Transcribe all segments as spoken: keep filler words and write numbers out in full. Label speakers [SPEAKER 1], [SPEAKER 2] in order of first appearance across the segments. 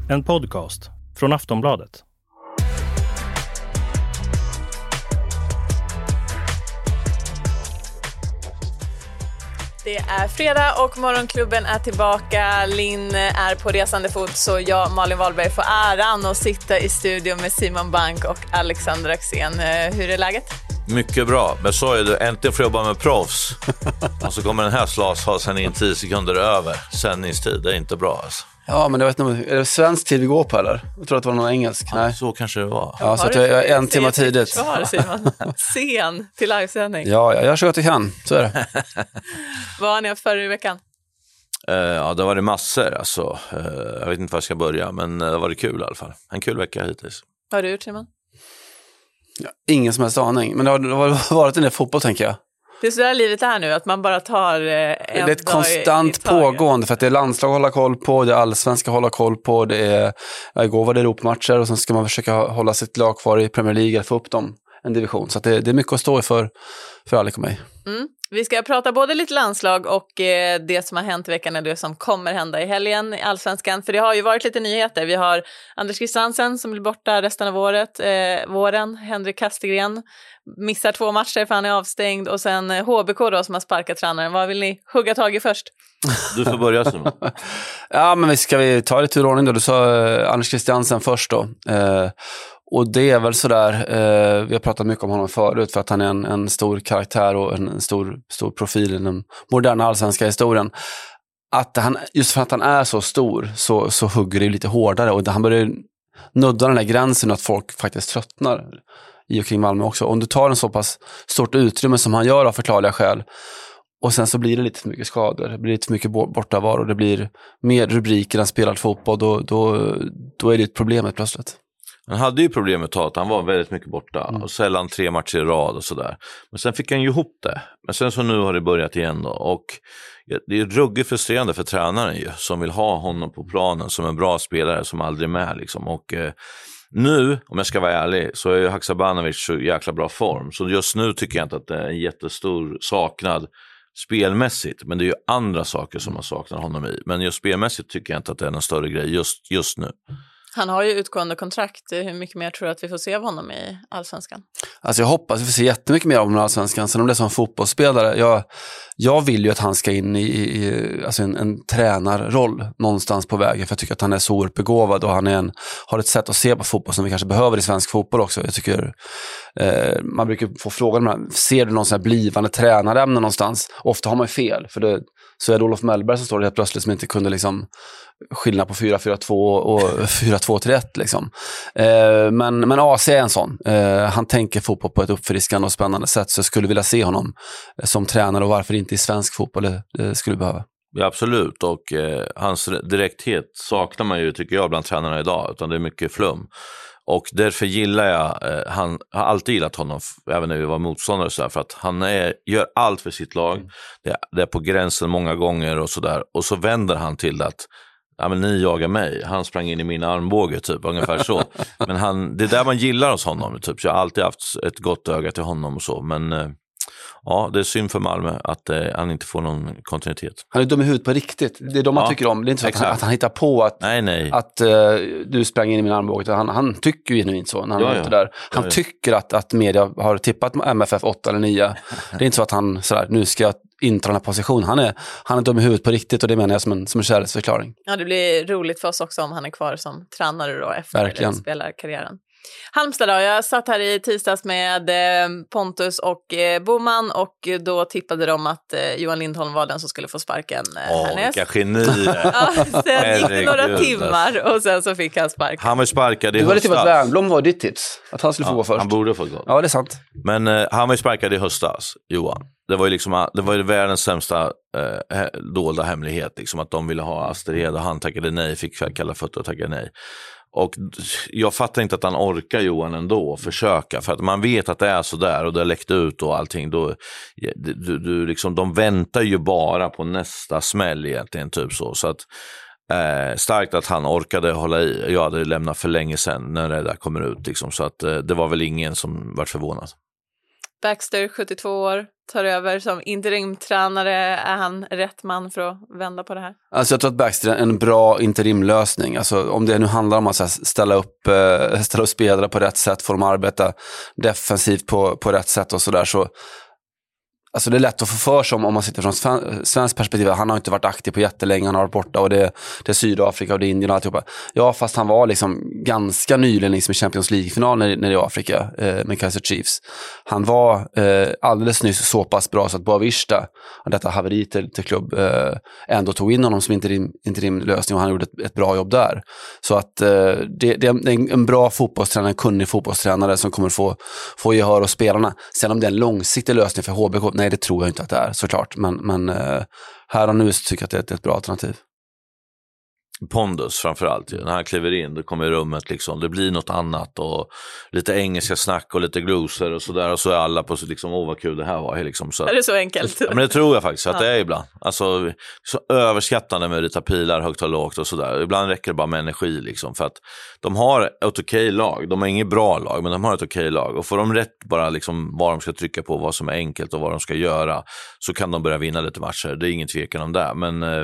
[SPEAKER 1] En podcast från Aftonbladet.
[SPEAKER 2] Det är fredag och Morgonklubben är tillbaka. Linn är på resande fot, så jag, Malin Wahlberg, får äran att sitta i studion med Simon Bank och Alexander Axén. Hur är läget?
[SPEAKER 3] Mycket bra, men så är det, äntligen får jobba med proffs. Och så kommer den här slasfasen in tio sekunder över sändningstid. Det är inte bra alltså.
[SPEAKER 4] Ja, men jag vet inte, är det svensk tid vi går på eller? Jag tror att det var någon engelsk.
[SPEAKER 3] Ja,
[SPEAKER 4] Nej.
[SPEAKER 3] så kanske det var.
[SPEAKER 4] Ja, så att jag är en timme tidigt.
[SPEAKER 2] Försvar, Simon. Sen till livesändning.
[SPEAKER 4] Ja, jag gör så gott jag kan, så är det.
[SPEAKER 2] Vad har ni haft förra i veckan?
[SPEAKER 3] Uh, ja, det var det massor alltså. Uh, jag vet inte var jag ska börja, men det var det kul i alla fall. En kul vecka hittills.
[SPEAKER 2] Vad har du gjort, Simon?
[SPEAKER 4] Ja, ingen som helst aning, men det har, det har varit en del fotboll, tänker jag.
[SPEAKER 2] Det är så där livet är nu, att man bara tar eh, en
[SPEAKER 4] Det är ett
[SPEAKER 2] dag
[SPEAKER 4] konstant
[SPEAKER 2] i, i taget.
[SPEAKER 4] pågående, för att det är landslag att hålla koll på, det är allsvenska att hålla koll på, det är, ja, igår var det Europamatcher och sen ska man försöka hålla sitt lag kvar i Premier League, få upp dem en division. Så att det, det är mycket att stå i för, för Alex och mig.
[SPEAKER 2] Mm. Vi ska prata både lite landslag och eh, det som har hänt i veckan och det som kommer hända i helgen i Allsvenskan. För det har ju varit lite nyheter. Vi har Anders Christiansen som blir borta resten av året, eh, våren. Henrik Kastegren missar två matcher för han är avstängd. Och sen eh, H B K då som har sparkat tränaren. Vad vill ni hugga tag i först?
[SPEAKER 3] Du får börja, Simon.
[SPEAKER 4] Ja, men vi ska vi ta det till ordning då. Du sa eh, Anders Christiansen först då. Eh, Och det är väl sådär, eh, vi har pratat mycket om honom förut för att han är en, en stor karaktär och en, en stor, stor profil i den moderna allsvenska historien. Att han, just för att han är så stor så, så hugger det lite hårdare och han börjar nudda den här gränsen att folk faktiskt tröttnar i och kring Malmö också. Om du tar en så pass stort utrymme som han gör av förklarliga skäl och sen så blir det lite för mycket skador, det blir lite för mycket bortavaro, det blir mer rubriker än spelad fotboll, då, då, då är det ett problem plötsligt.
[SPEAKER 3] Han hade ju problemet att han var väldigt mycket borta
[SPEAKER 4] Mm.
[SPEAKER 3] och sällan tre matcher i rad och sådär. Men sen fick han ju ihop det. Men sen så nu har det börjat igen då. Och det är ruggigt frustrerande för tränaren ju, som vill ha honom på planen som en bra spelare som aldrig är med liksom. Och eh, nu, om jag ska vara ärlig, så är ju Haksabanovic så jäkla bra form. Så just nu tycker jag inte att det är en jättestor saknad spelmässigt. Men det är ju andra saker som man saknar honom i. Men just spelmässigt tycker jag inte att det är någon större grej just, just nu.
[SPEAKER 2] Han har ju utgående kontrakt. Hur mycket mer tror du att vi får se av honom i Allsvenskan?
[SPEAKER 4] Alltså jag hoppas vi får se jättemycket mer av honom i Allsvenskan. Sen om det är som fotbollsspelare, jag, jag vill ju att han ska in i, i alltså en, en tränarroll någonstans på vägen. För jag tycker att han är så oerhört begåvad och han är en, har ett sätt att se på fotboll som vi kanske behöver i svensk fotboll också. Jag tycker, eh, man brukar få frågan, ser du någon sån här blivande tränare någonstans? Ofta har man ju fel, för det, så är det Olof Mellberg som står det helt plötsligt som inte kunde liksom skillnad på fyra fyra två och fyra två tre ett liksom. Eh, men, men A C är en sån. Eh, han tänker fotboll på ett uppfriskande och spännande sätt, så jag skulle vilja se honom som tränare, och varför inte i svensk fotboll, det, det skulle behöva.
[SPEAKER 3] Ja, absolut, och eh, hans direkthet saknar man ju, tycker jag, bland tränarna idag, utan det är mycket flum. Och därför gillar jag, eh, han har alltid gillat honom, även när vi var motståndare så här, för att han är, gör allt för sitt lag. Mm. Det, är, det är på gränsen många gånger och sådär. Och så vänder han till att, ja men ni jagar mig, han sprang in i min armbåge typ, ungefär så. Men han, det är där man gillar hos honom typ. Jag har alltid haft ett gott öga till honom och så, men eh, ja, det är synd för Malmö att eh, han inte får någon kontinuitet.
[SPEAKER 4] Han är dum i huvudet på riktigt. Det är de man
[SPEAKER 3] ja,
[SPEAKER 4] tycker om. Det är inte så att han, att han hittar på att,
[SPEAKER 3] nej, nej.
[SPEAKER 4] att uh, du sprang in i min armbåge. Han, han tycker ju inte så när han
[SPEAKER 3] ja,
[SPEAKER 4] är ute där. Han ja, ja. tycker att, att media har tippat M F F åtta eller nio. Det är inte så att han sådär, nu ska jag inta den här positionen. Han är, han är dum i huvudet på riktigt, och det menar jag som en, som en kärleksförklaring.
[SPEAKER 2] Ja, det blir roligt för oss också om han är kvar som tränare då efter spelarkarriären. Halmstad då, jag satt här i tisdags med eh, Pontus och eh, Boman, och då tippade de att eh, Johan Lindholm var den som skulle få sparken eh,
[SPEAKER 3] Åh,
[SPEAKER 2] härnäst.
[SPEAKER 3] vilka genier!
[SPEAKER 2] Ja, sen gick det några timmar och sen så fick han sparken.
[SPEAKER 3] Han var sparkad i
[SPEAKER 4] höstas.
[SPEAKER 3] höstas.
[SPEAKER 4] Du var lite att Wernbloom var ditt tips, att han skulle få
[SPEAKER 3] ja,
[SPEAKER 4] gå först.
[SPEAKER 3] Han borde få gå.
[SPEAKER 4] Ja, det är sant.
[SPEAKER 3] Men eh, han var ju sparkad i höstas, Johan. Det var ju liksom, det var ju världens sämsta eh, dolda hemlighet, liksom, att de ville ha Astrid och han tackade nej, fick kalla fötter och tackade nej. Och jag fattar inte att han orkar, Johan, ändå försöka, för att man vet att det är så där och det har läckt ut och allting, då du, du, liksom, de väntar ju bara på nästa smäll egentligen, typ så. Så att eh, starkt att han orkade hålla i. Jag hade lämnat för länge sedan när det där kommer ut liksom, så att eh, det var väl ingen som var förvånad.
[SPEAKER 2] Baxter, sjuttiotvå år, tar över som interimtränare? Är han rätt man för att vända på det här?
[SPEAKER 4] Alltså jag tror att Baxter är en bra interimlösning. Alltså om det nu handlar om att så här, ställa upp eh, ställa upp spelare på rätt sätt, få dem arbeta defensivt på, på rätt sätt och sådär, så alltså det är lätt att få för sig om, om man sitter från svensk perspektiv. Han har inte varit aktiv på jättelänge, han har varit borta och det, det är Sydafrika och det är Indien och alltihopa. Ja, fast han var liksom ganska nyligen liksom i Champions League-final när, när det är Afrika eh, med Kaizer Chiefs. Han var eh, alldeles nyss så pass bra så att Boavista, detta haveri till, till klubb, eh, ändå tog in honom som interim, interimlösning och han gjorde ett, ett bra jobb där. Så att eh, det, det är en, en bra fotbollstränare, en kunnig fotbollstränare som kommer få, få gehör hos spelarna. Sen om det är en långsiktig lösning för H B K, nej, det tror jag inte att det är, såklart. Men, men eh, här och nu så tycker jag att det är ett, ett bra alternativ.
[SPEAKER 3] Pondus framförallt, när han kliver in, då kommer i rummet liksom, det blir något annat och lite engelska snack och lite gloser och sådär, och så är alla på så liksom, åh vad kul det här var liksom, så.
[SPEAKER 2] Är det så enkelt?
[SPEAKER 3] Ja, men det tror jag faktiskt att
[SPEAKER 2] ja.
[SPEAKER 3] det är ibland, alltså så överskattande med att rita pilar högt och lågt och sådär, ibland räcker det bara med energi liksom, för att de har ett okej lag, de har inget bra lag men de har ett okej lag, och får de rätt bara liksom vad de ska trycka på, vad som är enkelt och vad de ska göra, så kan de börja vinna lite matcher, det är ingen tvekan om det, men eh,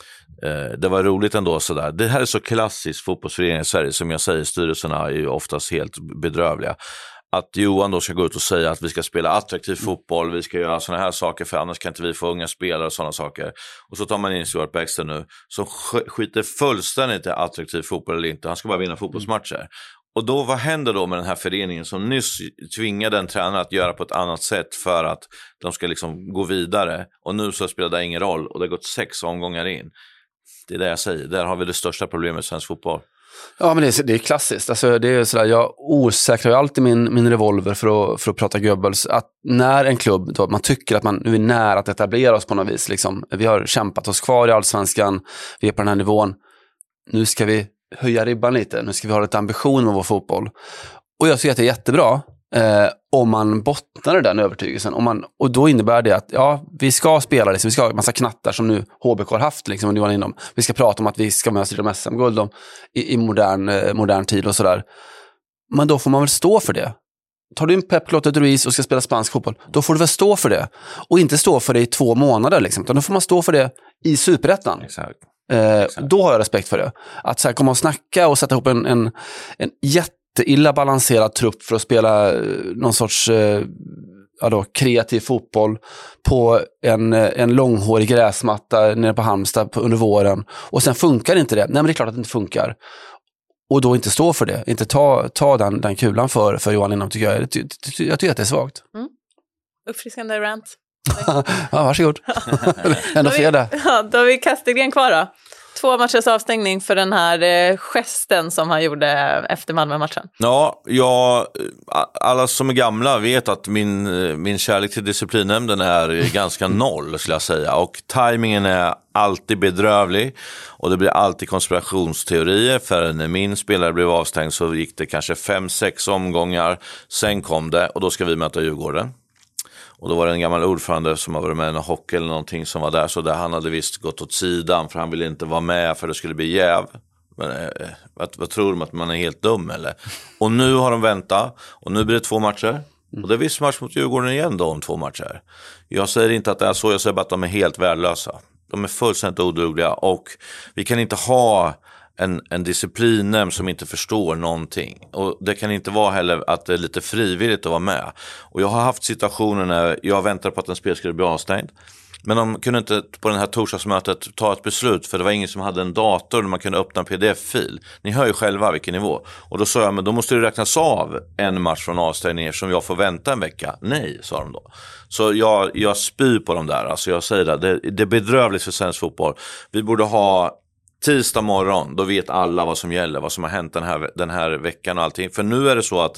[SPEAKER 3] det var roligt ändå sådär. Det här är så klassiskt fotbollsförening i Sverige, som jag säger, styrelserna är ju oftast helt bedrövliga. Att Johan då ska gå ut och säga att vi ska spela attraktiv fotboll, vi ska göra såna här saker för annars kan inte vi få unga spelare och sådana saker. Och så tar man in Stuart Baxter nu som skiter fullständigt i attraktiv fotboll eller inte, han ska bara vinna fotbollsmatcher. Och då, vad händer då med den här föreningen som nyss tvingade en tränare att göra på ett annat sätt för att de ska liksom gå vidare, och nu så spelar det ingen roll och det har gått sex omgångar in. Det är det jag säger, där har vi det största problemet i svensk fotboll.
[SPEAKER 4] Ja, men det är, det är klassiskt. Alltså, det är sådär, jag osäkrar ju alltid min, min revolver för att, för att prata Goebbels. Att när en klubb, då, man tycker att man nu är nära att etablera oss på något vis. Liksom. Vi har kämpat oss kvar i Allsvenskan, vi är på den här nivån. Nu ska vi höja ribban lite, nu ska vi ha lite ambition med vår fotboll. Och jag tycker att det är jättebra eh, om man bottnar den övertygelsen. Om man, och då innebär det att ja, vi ska spela, liksom, vi ska ha en massa knattar som nu H B K har haft. Liksom, och inom. Vi ska prata om att vi ska med oss i de S M-guld om, i, i modern, eh, modern tid och sådär. Men då får man väl stå för det. Tar du in Pep Clotet-Ruiz och ska spela spansk fotboll, då får du väl stå för det. Och inte stå för det i två månader. Liksom. Då får man stå för det i Superettan.
[SPEAKER 3] Exakt.
[SPEAKER 4] Eh, då har jag respekt för det. Att så här, komma och snacka och sätta ihop en, en, en jätteilla balanserad trupp för att spela eh, någon sorts eh, ja då, kreativ fotboll på en, en långhårig gräsmatta nere på Halmstad på, under våren. Och sen funkar inte det. Nej, men det är klart att det inte funkar. Och då inte stå för det. Inte ta, ta den, den kulan för, för Johan Lindholm, tycker jag. Jag, ty, ty, jag tycker att det är svagt.
[SPEAKER 2] Mm. Uppfriskande rant.
[SPEAKER 4] Ja, varsågod. Ändå fredag.
[SPEAKER 2] Ja, då har vi Kastegren kvar då. Två matchers avstängning för den här eh, gesten som han gjorde efter Malmö-matchen.
[SPEAKER 3] Ja, jag, alla som är gamla vet att min, min kärlek till disciplinnämnden är ganska noll, skulle jag säga. Och tajmingen är alltid bedrövlig och det blir alltid konspirationsteorier. För när min spelare blev avstängd så gick det kanske fem, sex omgångar. Sen kom det och då ska vi möta Djurgården. Och då var det en gammal ordförande som har varit med i en hockey eller någonting som var där. Så där han hade visst gått åt sidan för han ville inte vara med för det skulle bli jäv. Men eh, vad, vad tror de, att man är helt dum eller? Och nu har de väntat och nu blir det två matcher. Och det är viss match mot Djurgården igen då om två matcher. Jag säger inte att det är så, jag säger bara att de är helt värdelösa. De är fullständigt odugliga och vi kan inte ha en, en disciplinnämnd som inte förstår någonting. Och det kan inte vara heller att det är lite frivilligt att vara med. Och jag har haft situationer när jag väntar på att en spel skulle bli avstängd. Men de kunde inte på den här torsdagsmötet ta ett beslut för det var ingen som hade en dator där man kunde öppna en pdf-fil. Ni hör ju själva vilken nivå. Och då sa jag, men då måste det räknas av en match från avstängning eftersom jag får vänta en vecka. Nej, sa de då. Så jag, jag spyr på dem där. Alltså jag säger det, det, det är bedrövligt för svensk fotboll. Vi borde ha tisdag morgon, då vet alla vad som gäller, vad som har hänt den här, den här veckan och allting. För nu är det så att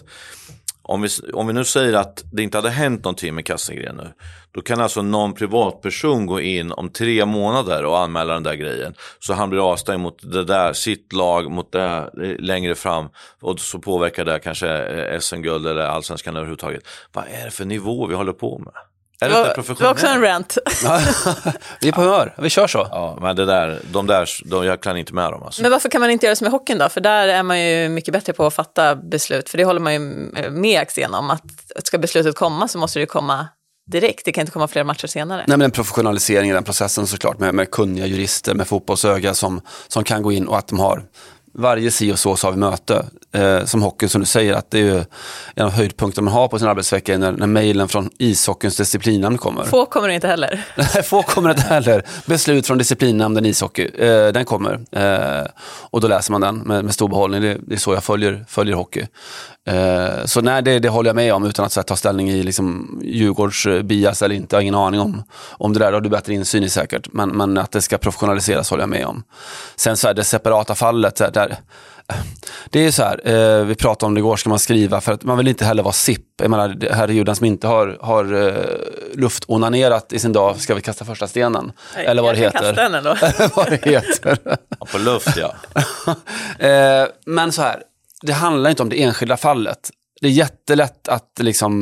[SPEAKER 3] om vi, om vi nu säger att det inte hade hänt någonting med Kastegren nu, då kan alltså någon privatperson gå in om tre månader och anmäla den där grejen. Så han blir avstängd mot det där, sitt lag, mot det längre fram. Och så påverkar det kanske S M-guld eller allsvenskan överhuvudtaget. Vad är det för nivå vi håller på med? Är det, det,
[SPEAKER 2] det var också en rant.
[SPEAKER 4] Vi är på humör, vi kör så.
[SPEAKER 3] Ja, men det där, de där, de, jag kan inte med dem alltså.
[SPEAKER 2] Men varför kan man inte göra som med hockeyn då? För där är man ju mycket bättre på att fatta beslut. För det håller man ju med Axén om. Att ska beslutet komma så måste det komma direkt. Det kan inte komma fler matcher senare.
[SPEAKER 4] Nej, men en professionalisering i den processen såklart, med, med kunniga jurister, med fotbollsöga som, som kan gå in, och att de har varje si och så så har vi möte. Eh, som hockey, som du säger, att det är ju en av höjdpunkterna man har på sin arbetsvecka när, när mejlen från ishockeyns disciplinnämnd kommer.
[SPEAKER 2] Få kommer det inte heller.
[SPEAKER 4] Nej, få kommer det inte heller. Beslut från disciplinnämnden ishockey, eh, den kommer. Eh, och då läser man den med, med stor behållning. Det, det är så jag följer, följer hockey. Eh, så nej, det, det håller jag med om utan att så här, ta ställning i liksom, Djurgårds bias eller inte. Jag har ingen aning om, om det där. Då har du bättre insyn i säkert. Men, men att det ska professionaliseras håller jag med om. Sen så här, det separata fallet, så här, där, det är så här, eh, vi pratade om det igår, ska man skriva, för att man vill inte heller vara S I P. Jag menar, herregud, den som inte har, har uh, luftonanerat i sin dag, ska vi kasta första stenen?
[SPEAKER 2] Nej,
[SPEAKER 4] eller vad det heter.
[SPEAKER 2] Kasta den ändå.
[SPEAKER 4] vad det heter.
[SPEAKER 3] Ja, på luft, ja.
[SPEAKER 4] eh, men så här, det handlar inte om det enskilda fallet. Det är jättelätt att liksom,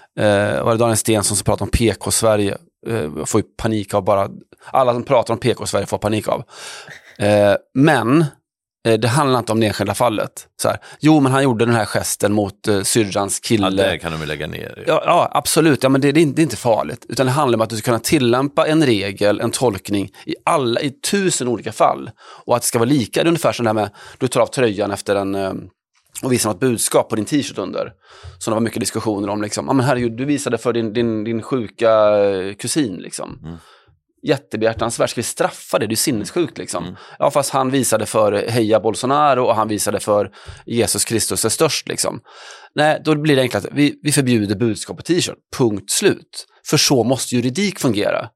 [SPEAKER 4] eh, var det Daniel Stensson som pratar om P K-Sverige, eh, får ju panik av bara, alla som pratar om P K-Sverige får panik av. Eh, men det handlar inte om det enskilda fallet. Så här, jo, men han gjorde den här gesten mot uh, syrrans kille.
[SPEAKER 3] Ja, det kan de ju lägga ner.
[SPEAKER 4] Ja, ja absolut. Ja, men det, det, är inte, det är inte farligt. Utan det handlar om att du ska kunna tillämpa en regel, en tolkning i alla, i tusen olika fall. Och att det ska vara lika. Det är ungefär som det här med, du tar av tröjan efter en, um, och visar något budskap på din t-shirt under. Så det var mycket diskussioner om, liksom, ja men herregud, du visade för din, din, din sjuka kusin, liksom. Mm. Jättebehjärtansvärt, ska vi straffa det? Det är sinnessjukt liksom. Mm. Ja, fast han visade för heja Bolsonaro och han visade för Jesus Kristus är störst liksom. Nej, då blir det enkelt att vi, vi förbjuder budskap på t-shirt. Punkt slut. För så måste juridik fungera.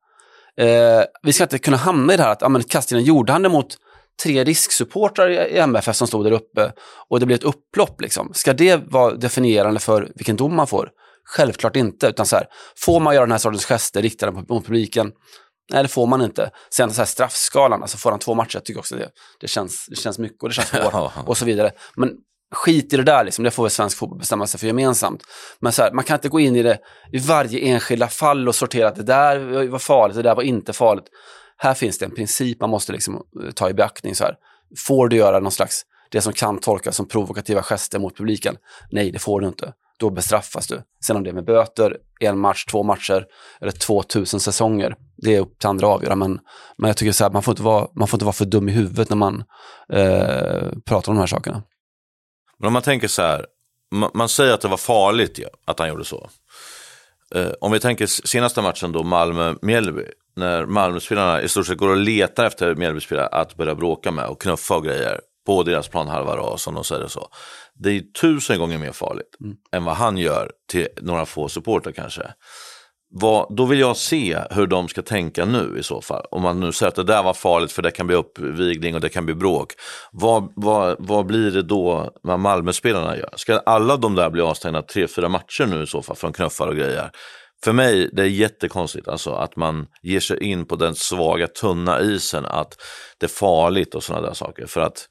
[SPEAKER 4] Eh, vi ska inte kunna hamna i det här att ja, men Kastinen gjorde han det mot tre risksupportrar i M F F som stod där uppe och det blir ett upplopp liksom. Ska det vara definierande för vilken dom man får? Självklart inte, utan så här, får man göra den här sortens gester riktade mot publiken? Nej, det får man inte. Sen så här straffskalan, alltså får han två matcher, jag tycker också det, det, känns, det känns mycket och det känns hårt och så vidare. Men skit i det där, liksom, det får väl svensk fotboll bestämma sig för gemensamt. Men så här, man kan inte gå in i det i varje enskilda fall och sortera att det där var farligt, det där var inte farligt. Här finns det en princip man måste liksom ta i beaktning. Så här. Får du göra någon slags, det som kan tolkas som provokativa gester mot publiken? Nej, det får du inte. Då bestraffas du. Sen om det är med böter, en match, två matcher eller tvåtusen säsonger, det är upp till andra att avgöra. Men, men jag tycker så här, man får inte vara, man får inte vara för dum i huvudet när man eh, pratar om de här sakerna.
[SPEAKER 3] Men om man tänker så här, man, man säger att det var farligt ja, att han gjorde så. Eh, om vi tänker senaste matchen då, Malmö-Mjällby, när Malmö-spelarna i stort sett går och letar efter Mjällby-spelare att börja bråka med och knuffa och grejer på deras planhalva då, som de säger så. Det är tusen gånger mer farligt mm. än vad han gör till några få supporter kanske. Vad, då vill jag se hur de ska tänka nu i så fall. Om man nu säger att det där var farligt för det kan bli uppvigling och det kan bli bråk. Vad, vad, vad blir det då vad Malmö-spelarna gör? Ska alla de där bli avstängda tre, fyra matcher nu i så fall från knuffar och grejer? För mig, det är jättekonstigt alltså, att man ger sig in på den svaga, tunna isen att det är farligt och sådana där saker. För att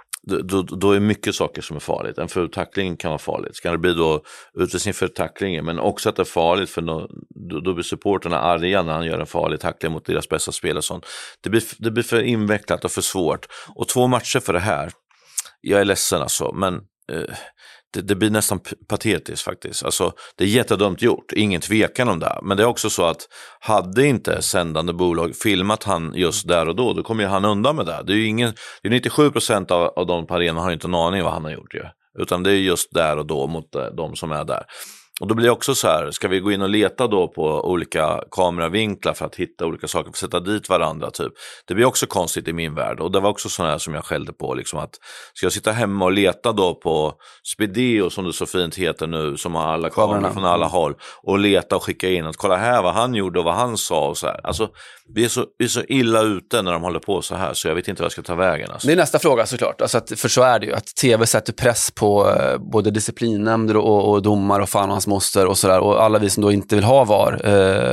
[SPEAKER 3] då, då är mycket saker som är farligt. En fulltackling kan vara farligt. Ska det bli då utvisning för tacklingen, men också att det är farligt för då, då blir supporterna arga när han gör en farlig tackling mot deras bästa spelare. Sånt. Det, blir, det blir för invecklat och för svårt. Och två matcher för det här, jag är ledsen alltså, men eh, det, det blir nästan patetiskt faktiskt. Alltså, det är jättedumt gjort, ingen tvekan om det. Men det är också så att hade inte sändande bolag filmat han just där och då, då kommer ju han undan med det. Det är ju ingen, det är nittiosju procent av, av de på arenan har inte en aning vad han har gjort ju. Utan det är just där och då mot de som är där. Och då blir det också så här, ska vi gå in och leta då på olika kameravinklar för att hitta olika saker, för att sätta dit varandra typ. Det blir också konstigt i min värld. Och det var också sådana här som jag skällde på, liksom att ska jag sitta hemma och leta då på Spideo, som det så fint heter nu, som har alla kameror från alla håll, och leta och skicka in att kolla här vad han gjorde och vad han sa och så här. Alltså vi är så, vi är så illa ute när de håller på så här, så jag vet inte vad jag ska ta vägen. Alltså.
[SPEAKER 4] Det är nästa fråga såklart, alltså att, för så är det ju, att tv sätter press på eh, både disciplinnämnder och, och domar och fan och hans moster och sådär, och alla vi som då inte vill ha var, eh,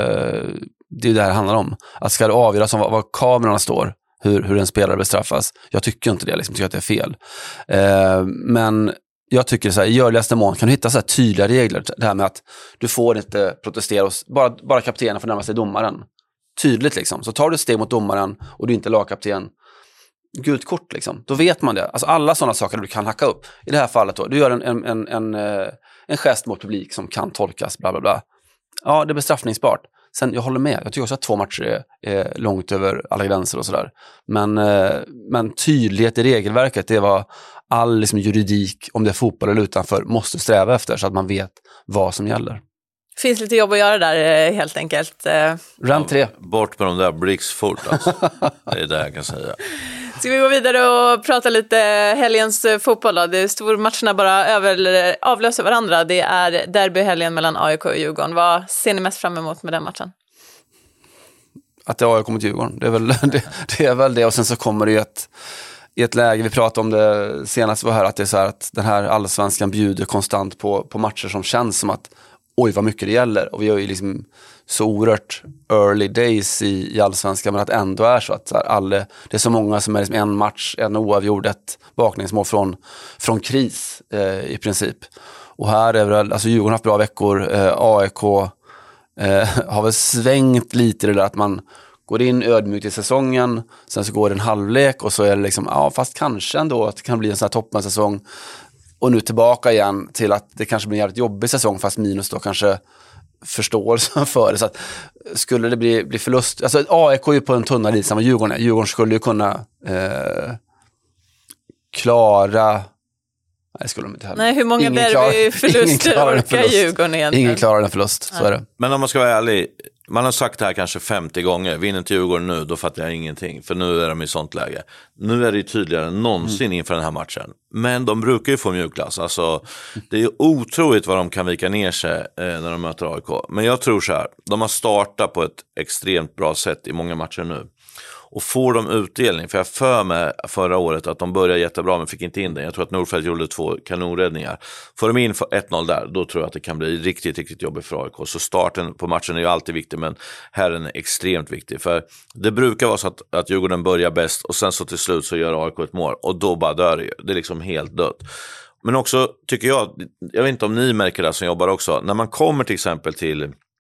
[SPEAKER 4] det är ju det här det handlar om. Att ska det avgöras om var, var kamerorna står, hur, hur en spelare bestraffas. Jag tycker inte det, liksom, jag tycker att det är fel. Eh, men jag tycker så här, i görligaste mån kan du hitta så här tydliga regler. Det här med att du får inte protestera, och bara, bara kaptenen får närma sig domaren. Tydligt liksom. Så tar du ett steg mot domaren och du inte är lagkapten, gult kort liksom. Då vet man det. Alltså alla sådana saker du kan hacka upp. I det här fallet då, du gör en, en, en, en, en gest mot publik som kan tolkas, bla bla bla. Ja, det är bestraffningsbart. Sen, jag håller med. Jag tycker också att två matcher är, är långt över alla gränser och sådär. Men, eh, men tydlighet i regelverket, det är vad all liksom, juridik, om det är fotboll eller utanför, måste sträva efter så att man vet vad som gäller.
[SPEAKER 2] Finns lite jobb att göra där helt enkelt.
[SPEAKER 4] Rand tre.
[SPEAKER 3] Bort med de där blixtfort alltså. Det är det jag kan säga.
[SPEAKER 2] Ska vi gå vidare och prata lite helgens fotboll då? Det är stora matcherna bara över, avlöser varandra. Det är derbyhelgen mellan A I K och Djurgården. Vad ser ni mest fram emot med den matchen?
[SPEAKER 4] Att det är A I K mot Djurgården. Det är väl det, det, är väl det. Och sen så kommer det ju ett, i ett läge, vi pratade om det senast var här, att det är så här att den här allsvenskan bjuder konstant på, på matcher som känns som att oj vad mycket det gäller. Och vi har ju liksom så oerhört early days i, i allsvenskan, men att ändå är så att så här, alla, det är så många som är liksom en match, en oavgjord, ett bakningsmål från, från kris eh, i princip. Och här är väl, alltså Djurgården har haft bra veckor, eh, A I K eh, har väl svängt lite det där att man går in ödmjukt i säsongen, sen så går det en halvlek och så är det liksom, ja fast kanske ändå att det kan bli en sån här toppensäsong. Och nu tillbaka igen till att det kanske blir en jävligt jobbig säsong, fast minus då kanske förståelse för det. Så att skulle det bli, bli förlust, alltså A I K är ju på en tunnare is än vad Djurgården är. Djurgården skulle ju kunna eh, klara, nej skulle de inte heller.
[SPEAKER 2] Nej, hur många derbyförluster orkar Djurgården egentligen?
[SPEAKER 4] Ingen klarar en förlust, så
[SPEAKER 2] ja.
[SPEAKER 4] är det.
[SPEAKER 3] Men om man ska vara ärlig, man har sagt det här kanske femtio gånger. Vinner inte Djurgården nu, då fattar jag ingenting. För nu är de i sånt läge. Nu är det tydligare än någonsin mm. inför den här matchen. Men de brukar ju få mjukglass. Alltså, det är otroligt vad de kan vika ner sig eh, när de möter A I K. Men jag tror så här, de har startat på ett extremt bra sätt i många matcher nu. Och får de utdelning, för jag för mig förra året att de började jättebra men fick inte in den. Jag tror att Nordfeldt gjorde två kanonräddningar. Får de in ett noll där, då tror jag att det kan bli riktigt, riktigt jobbigt för A I K. Så starten på matchen är ju alltid viktig, men här är den extremt viktig. För det brukar vara så att, att Djurgården börjar bäst och sen så till slut så gör A I K ett mål. Och då bara dör det ju. Det är liksom helt dött. Men också tycker jag, jag vet inte om ni märker det som jobbar också, när man kommer till exempel till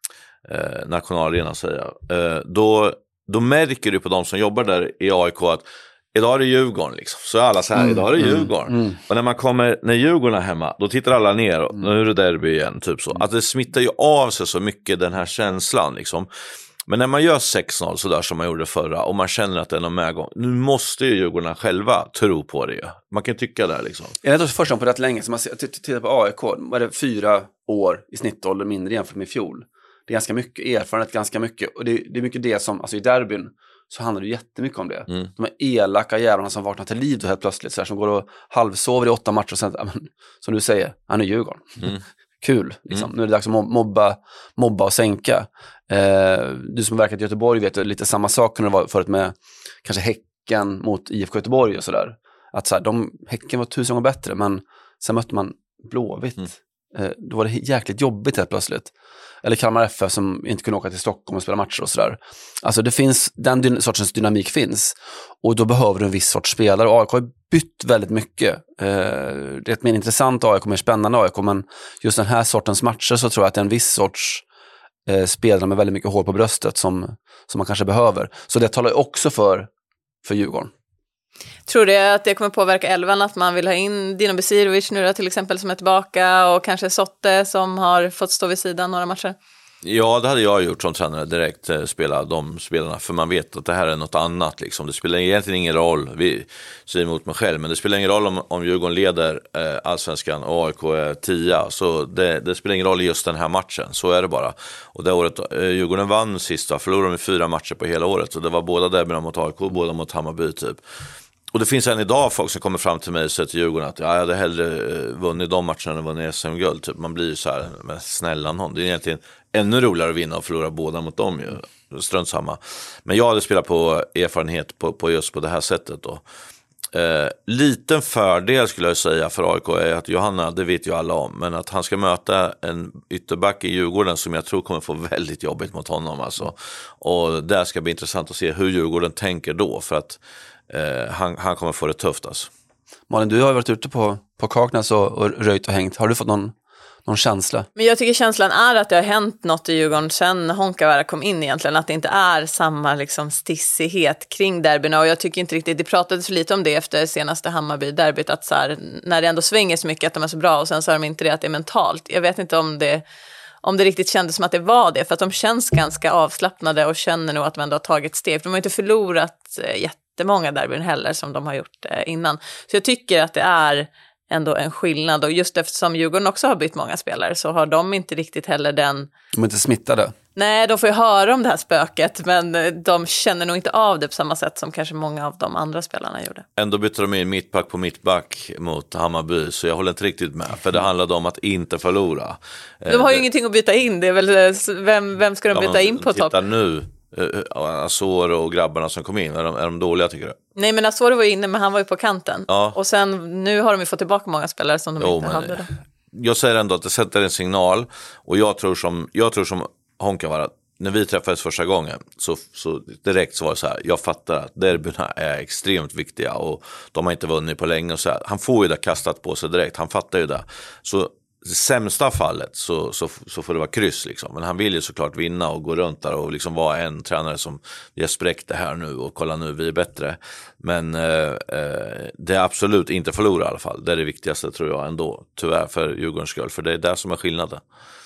[SPEAKER 3] eh, nationalarenan säger jag, eh, då Då märker du på de som jobbar där i A I K att idag är det Djurgården liksom. Så är alla så här, mm, idag är det Djurgården. Mm, mm. Och när man kommer, när Djurgården är hemma, då tittar alla ner och mm. nu är det derby igen, typ så. Att det smittar ju av sig så mycket den här känslan liksom. Men när man gör sex noll så där som man gjorde förra och man känner att det är någon medgång, nu måste ju Djurgården själva tro på det. Man kan tycka där liksom.
[SPEAKER 4] Jag är först på rätt länge, så man tittar på A I K, var det fyra år i snittålder mindre jämfört med i fjol. Det är ganska mycket erfarenhet, ganska mycket. Och det, det är mycket det som, alltså i derbyn så handlar det jättemycket om det. Mm. De här elaka jävlarna som vaknar till liv då helt plötsligt. Så här, som går och halvsover i åtta matcher och sen, amen, som du säger, han är Djurgården. Mm. Kul, liksom. Mm. Nu är det dags att mobba, mobba och sänka. Eh, du som har verkat i Göteborg vet ju lite samma sak kunde det vara förut med kanske Häcken mot I F K Göteborg och sådär. Att så här, de, Häcken var tusen gånger bättre, men sen mötte man Blåvitt. Mm. Eh, då var det jäkligt jobbigt helt plötsligt. Eller Kalmar F F som inte kunde åka till Stockholm och spela matcher och sådär. Alltså det finns, den dy- sortens dynamik finns. Och då behöver du en viss sorts spelare. Och A I K har bytt väldigt mycket. Eh, det är ett mer intressant A I K, mer spännande A I K. Men just den här sortens matcher så tror jag att det är en viss sorts eh, spelare med väldigt mycket hår på bröstet som, som man kanske behöver. Så det talar ju också för, för Djurgården.
[SPEAKER 2] Tror du att det kommer påverka elvan att man vill ha in Dino Besirovic nu då, till exempel som är tillbaka, och kanske Sotte som har fått stå vid sidan några matcher?
[SPEAKER 3] Ja, det hade jag gjort som tränare direkt, eh, spela de spelarna, för man vet att det här är något annat liksom. Det spelar egentligen ingen roll, vi säger emot mig själv, men det spelar ingen roll om, om Djurgården leder eh, allsvenskan och A I K är tia, så det, det spelar ingen roll i just den här matchen, så är det bara. Och det året, eh, Djurgården vann sista, förlorade med fyra matcher på hela året, och det var båda derbyna mot A I K, båda mot Hammarby typ. Och det finns än idag folk som kommer fram till mig och säger till Djurgården att ja, jag hade hellre vunnit de matcherna än vunnit S M-guld. Typ. Man blir ju så här, men snälla någon. Det är egentligen ännu roligare att vinna och förlora båda mot dem. Ju. Strunt samma. Men jag hade spelat på erfarenhet på, på just på det här sättet då. Eh, liten fördel skulle jag säga för A I K är att Johanna, det vet ju alla om, men att han ska möta en ytterback i Djurgården som jag tror kommer få väldigt jobbigt mot honom alltså. Och där ska bli intressant att se hur Djurgården tänker då, för att eh, han, han kommer få det tufft alltså.
[SPEAKER 4] Malin, du har varit ute på, på Kaknäs och, och röjt och hängt. Har du fått någon någon känsla? Men
[SPEAKER 2] jag tycker känslan är att det har hänt något i Djurgården sen Honkavara kom in egentligen, att det inte är samma liksom stissighet kring derbyna, och jag tycker inte riktigt, det pratades lite om det efter senaste Hammarby-derbyt, att så här, när det ändå svänger så mycket att de är så bra och sen så är de inte det, att det är mentalt. Jag vet inte om det om det riktigt kändes som att det var det, för att de känns ganska avslappnade och känner nog att de ändå har tagit steg. För de har inte förlorat jättemånga derbyn heller som de har gjort innan. Så jag tycker att det är ändå en skillnad, och just eftersom Djurgården också har bytt många spelare så har de inte riktigt heller den...
[SPEAKER 4] De är inte smittade.
[SPEAKER 2] Nej, de får ju höra om det här spöket, men de känner nog inte av det på samma sätt som kanske många av de andra spelarna gjorde.
[SPEAKER 3] Ändå bytte de in mittback på mittback mot Hammarby, så jag håller inte riktigt med, för det handlade om att inte förlora.
[SPEAKER 2] De har ju det... ingenting att byta in, det är väl, vem, vem ska de ja, byta in på topp?
[SPEAKER 3] Titta nu, Azor och grabbarna som kom in, är de, är de dåliga tycker du?
[SPEAKER 2] Nej, men Azor var inne, men han var ju på kanten.
[SPEAKER 3] Ja.
[SPEAKER 2] Och sen, nu har de ju fått tillbaka många spelare som de jo, inte hade då.
[SPEAKER 3] Jag säger ändå att det sätter en signal, och jag tror som, jag tror som Honkavara, när vi träffades första gången så, så direkt så var det så här, jag fattar att derbyna är extremt viktiga och de har inte vunnit på länge och så här. Han får ju det kastat på sig direkt, han fattar ju det. Så i sämsta fallet så, så, så får det vara kryss liksom. Men han vill ju såklart vinna och gå runt där och liksom vara en tränare som vi har spräckt det här nu och kolla nu, vi är bättre. Men eh, det är absolut inte förlora i alla fall. Det är det viktigaste tror jag ändå, tyvärr för Djurgårdens skull. För det är där som är skillnaden.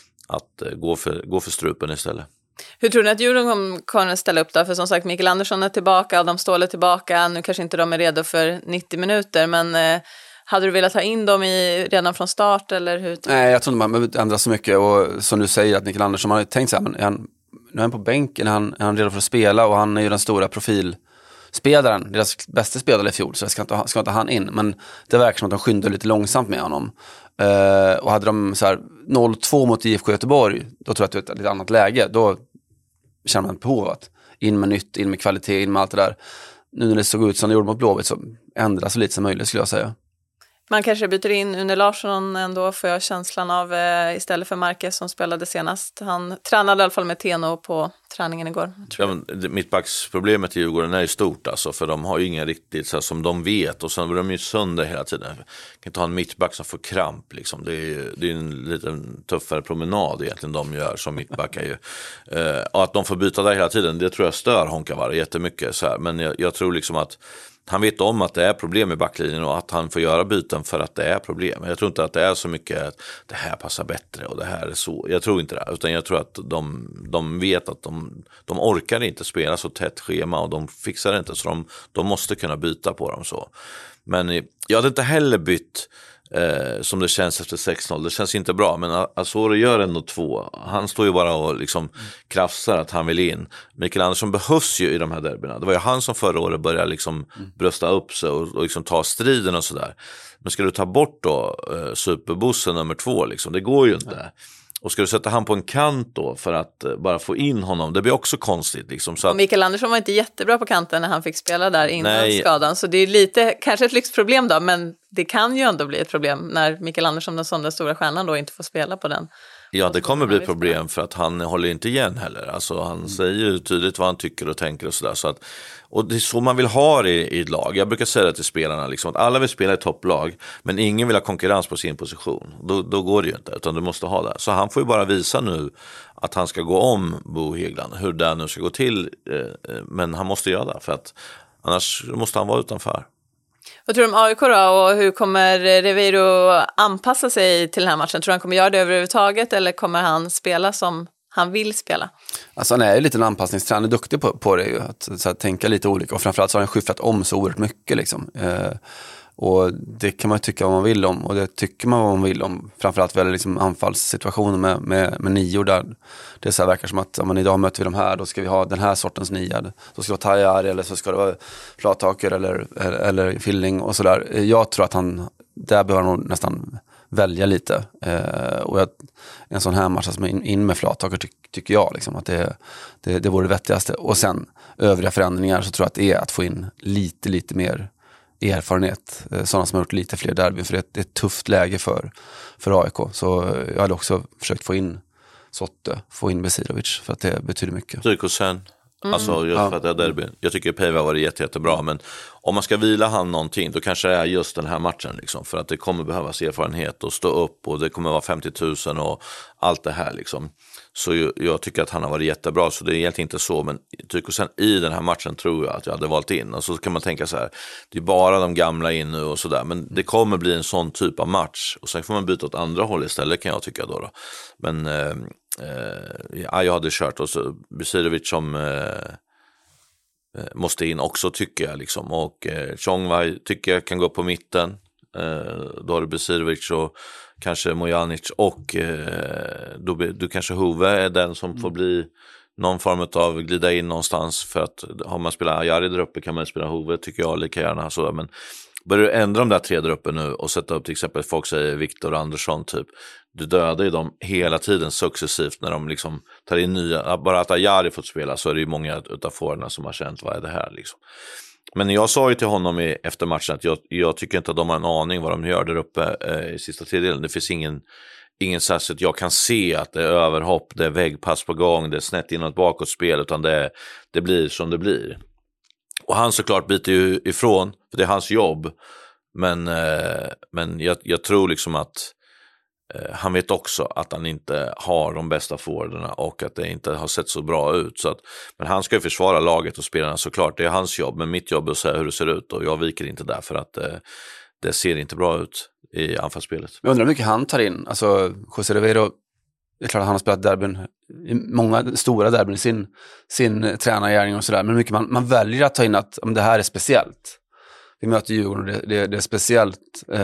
[SPEAKER 3] Att eh, gå, för, gå för strupen istället.
[SPEAKER 2] Hur tror ni att Djurgården kommer att ställa upp då? För som sagt, Mikael Andersson är tillbaka, Adam Ståhl är tillbaka. Nu kanske inte de är redo för nittio minuter, men eh, hade du velat ha in dem i, redan från start? Eller hur?
[SPEAKER 4] Nej, jag tror inte man behöver ändra så mycket. Och som du säger, att Mikael Andersson, man har tänkt så här, men är han, nu är han på bänken, är han, är han redo för att spela? Och han är ju den stora profilspelaren, deras bästa spelare i fjol, så det ska inte, ska inte han in. Men det verkar som att de skyndar lite långsamt med honom. Uh, och hade de så här noll två mot I F K Göteborg, då tror jag att det är ett lite annat läge. Då känner man ett behov att in med nytt, in med kvalitet, in med allt det där. Nu när det såg ut som det gjorde mot Blåvitt så ändras så lite som möjligt, skulle jag säga.
[SPEAKER 2] Man kanske byter in Une Larsson ändå, får jag känslan av, eh, istället för Marquez som spelade senast. Han tränade i alla fall med Teno på träningen igår.
[SPEAKER 3] Ja, men mittbacksproblemet i Djurgården är ju stort alltså, för de har ju inga riktigt så här, som de vet, och sen blir de ju sönder hela tiden. Jag kan inte ha en mittback som får kramp liksom. Det är ju det är en lite tuffare promenad egentligen de gör som mittbackar ju. Eh, och att de får byta där hela tiden, det tror jag stör Honkavara jättemycket så här. Men jag, jag tror liksom att han vet om att det är problem i backlinjen och att han får göra byten för att det är problem. Jag tror inte att det är så mycket att det här passar bättre och det här är så. Jag tror inte det, utan jag tror att de, de vet att de, de orkar inte spela så tätt schema och de fixar det inte, så de, de måste kunna byta på dem så. Men jag hade inte heller bytt Eh, som det känns efter sex noll. Det känns inte bra, men Azor gör ändå två. Han står ju bara och liksom mm. krafsar att han vill in. Mikael Andersson behövs ju i de här derbyna. Det var ju han som förra året började liksom mm. brösta upp sig och, och liksom ta striden och sådär. Men ska du ta bort då eh, superbussen nummer två liksom, det går ju inte. Mm. Och ska du sätta han på en kant då för att uh, bara få in honom, det blir också konstigt liksom, så att...
[SPEAKER 2] Och Mikael Andersson var inte jättebra på kanten när han fick spela där innan
[SPEAKER 3] Nej.
[SPEAKER 2] skadan, så det är lite, kanske ett lyxproblem då, men det kan ju ändå bli ett problem när Mikael Andersson, den sån där stora stjärnan, då inte får spela på den.
[SPEAKER 3] Ja, det kommer bli ett problem för att han håller inte igen heller. Alltså han mm. säger ju tydligt vad han tycker och tänker och sådär. Så att, och det är så man vill ha det i, i ett lag. Jag brukar säga det till spelarna, liksom, att alla vill spela i topplag, men ingen vill ha konkurrens på sin position. Då, då går det ju inte, utan du måste ha det. Så han får ju bara visa nu att han ska gå om Bo Häggland, hur det nu ska gå till. Eh, men han måste göra det, för att annars måste han vara utanför.
[SPEAKER 2] Vad tror du om A I K då, och hur kommer Ribeiro anpassa sig till den här matchen? Tror du han kommer göra det överhuvudtaget, eller kommer han spela som han vill spela?
[SPEAKER 4] Alltså han är ju lite en anpassningstränare, duktig på, på det ju, att, så att tänka lite olika, och framförallt så har han skiffat om så oerhört mycket liksom. Eh, och det kan man tycka vad man vill om, och det tycker man vad man vill om, framförallt väl liksom anfallssituationen med, med, med nior där. Det så här verkar som att, ja, men idag möter vi de här, då ska vi ha den här sortens nia, då ska det vara Tajari, eller så ska det vara Flataker eller, eller, eller Filling och sådär. Jag tror att han, där behöver han nog nästan välja lite, eh, och jag, en sån här match som in, in med Flataker ty, tycker jag liksom, att det, det, det vore det vettigaste. Och sen övriga förändringar så tror jag att det är att få in lite, lite mer erfarenhet, sådana som har gjort lite fler derbyn, för det är ett tufft läge för, för A I K. Så jag hade också försökt få in Sotte, få in Besirovic, för att det betyder mycket.
[SPEAKER 3] Tyrkosen, mm. alltså just för att det är derbyn. Jag tycker P V var jätte, jättebra, men om man ska vila han någonting, då kanske det är just den här matchen liksom, för att det kommer behövas erfarenhet och stå upp, och det kommer vara femtio tusen och allt det här liksom. Så jag, jag tycker att han har varit jättebra, så det är egentligen inte så, men Tyrkosen i den här matchen tror jag att jag hade valt in. Och så kan man tänka så här, det är bara de gamla in nu och sådär, men det kommer bli en sån typ av match, och sen får man byta åt andra håll istället, kan jag tycka då, då. Men eh, eh, ja, jag hade kört och så Besirovic som eh, måste in också tycker jag liksom. Och eh, Chongwei tycker jag kan gå på mitten. Eh, då har du Besirovic och kanske Mojanic och eh, då, du kanske Hove är den som mm. får bli någon form av glida in någonstans, för att har man spelat Ajari där uppe kan man spela Hove tycker jag lika gärna så, men börjar du ändra de där tre där uppe nu och sätta upp till exempel, folk säger Viktor Andersson typ, du dödar ju dem hela tiden successivt när de liksom tar in nya, bara att Ajari fått spela så är det ju många utav forwarderna som har känt vad är det här liksom. Men jag sa ju till honom i, efter matchen att jag, jag tycker inte att de har en aning vad de gör där uppe eh, i sista tredjedelen. Det finns ingen, ingen särskilt, jag kan se att det är överhopp, det är väggpass på gång, det är snett inåt bakåt spel, utan det, det blir som det blir. Och han såklart biter ju ifrån, för det är hans jobb. Men, eh, men jag, jag tror liksom att eh, han vet också att han inte har de bästa forwarderna och att det inte har sett så bra ut. Så att, men han ska ju försvara laget och spelarna såklart, det är hans jobb. Men mitt jobb är att säga hur det ser ut och jag viker inte där för att eh, det ser inte bra ut i anfallsspelet.
[SPEAKER 4] Jag undrar hur mycket han tar in. Alltså José Rivero, det är klart att han har spelat derbyn, många stora derbyn i sin, sin tränargärning och sådär. Men hur mycket man, man väljer att ta in att om det här är speciellt. Vi möter Djurgården och det, det, det är speciellt.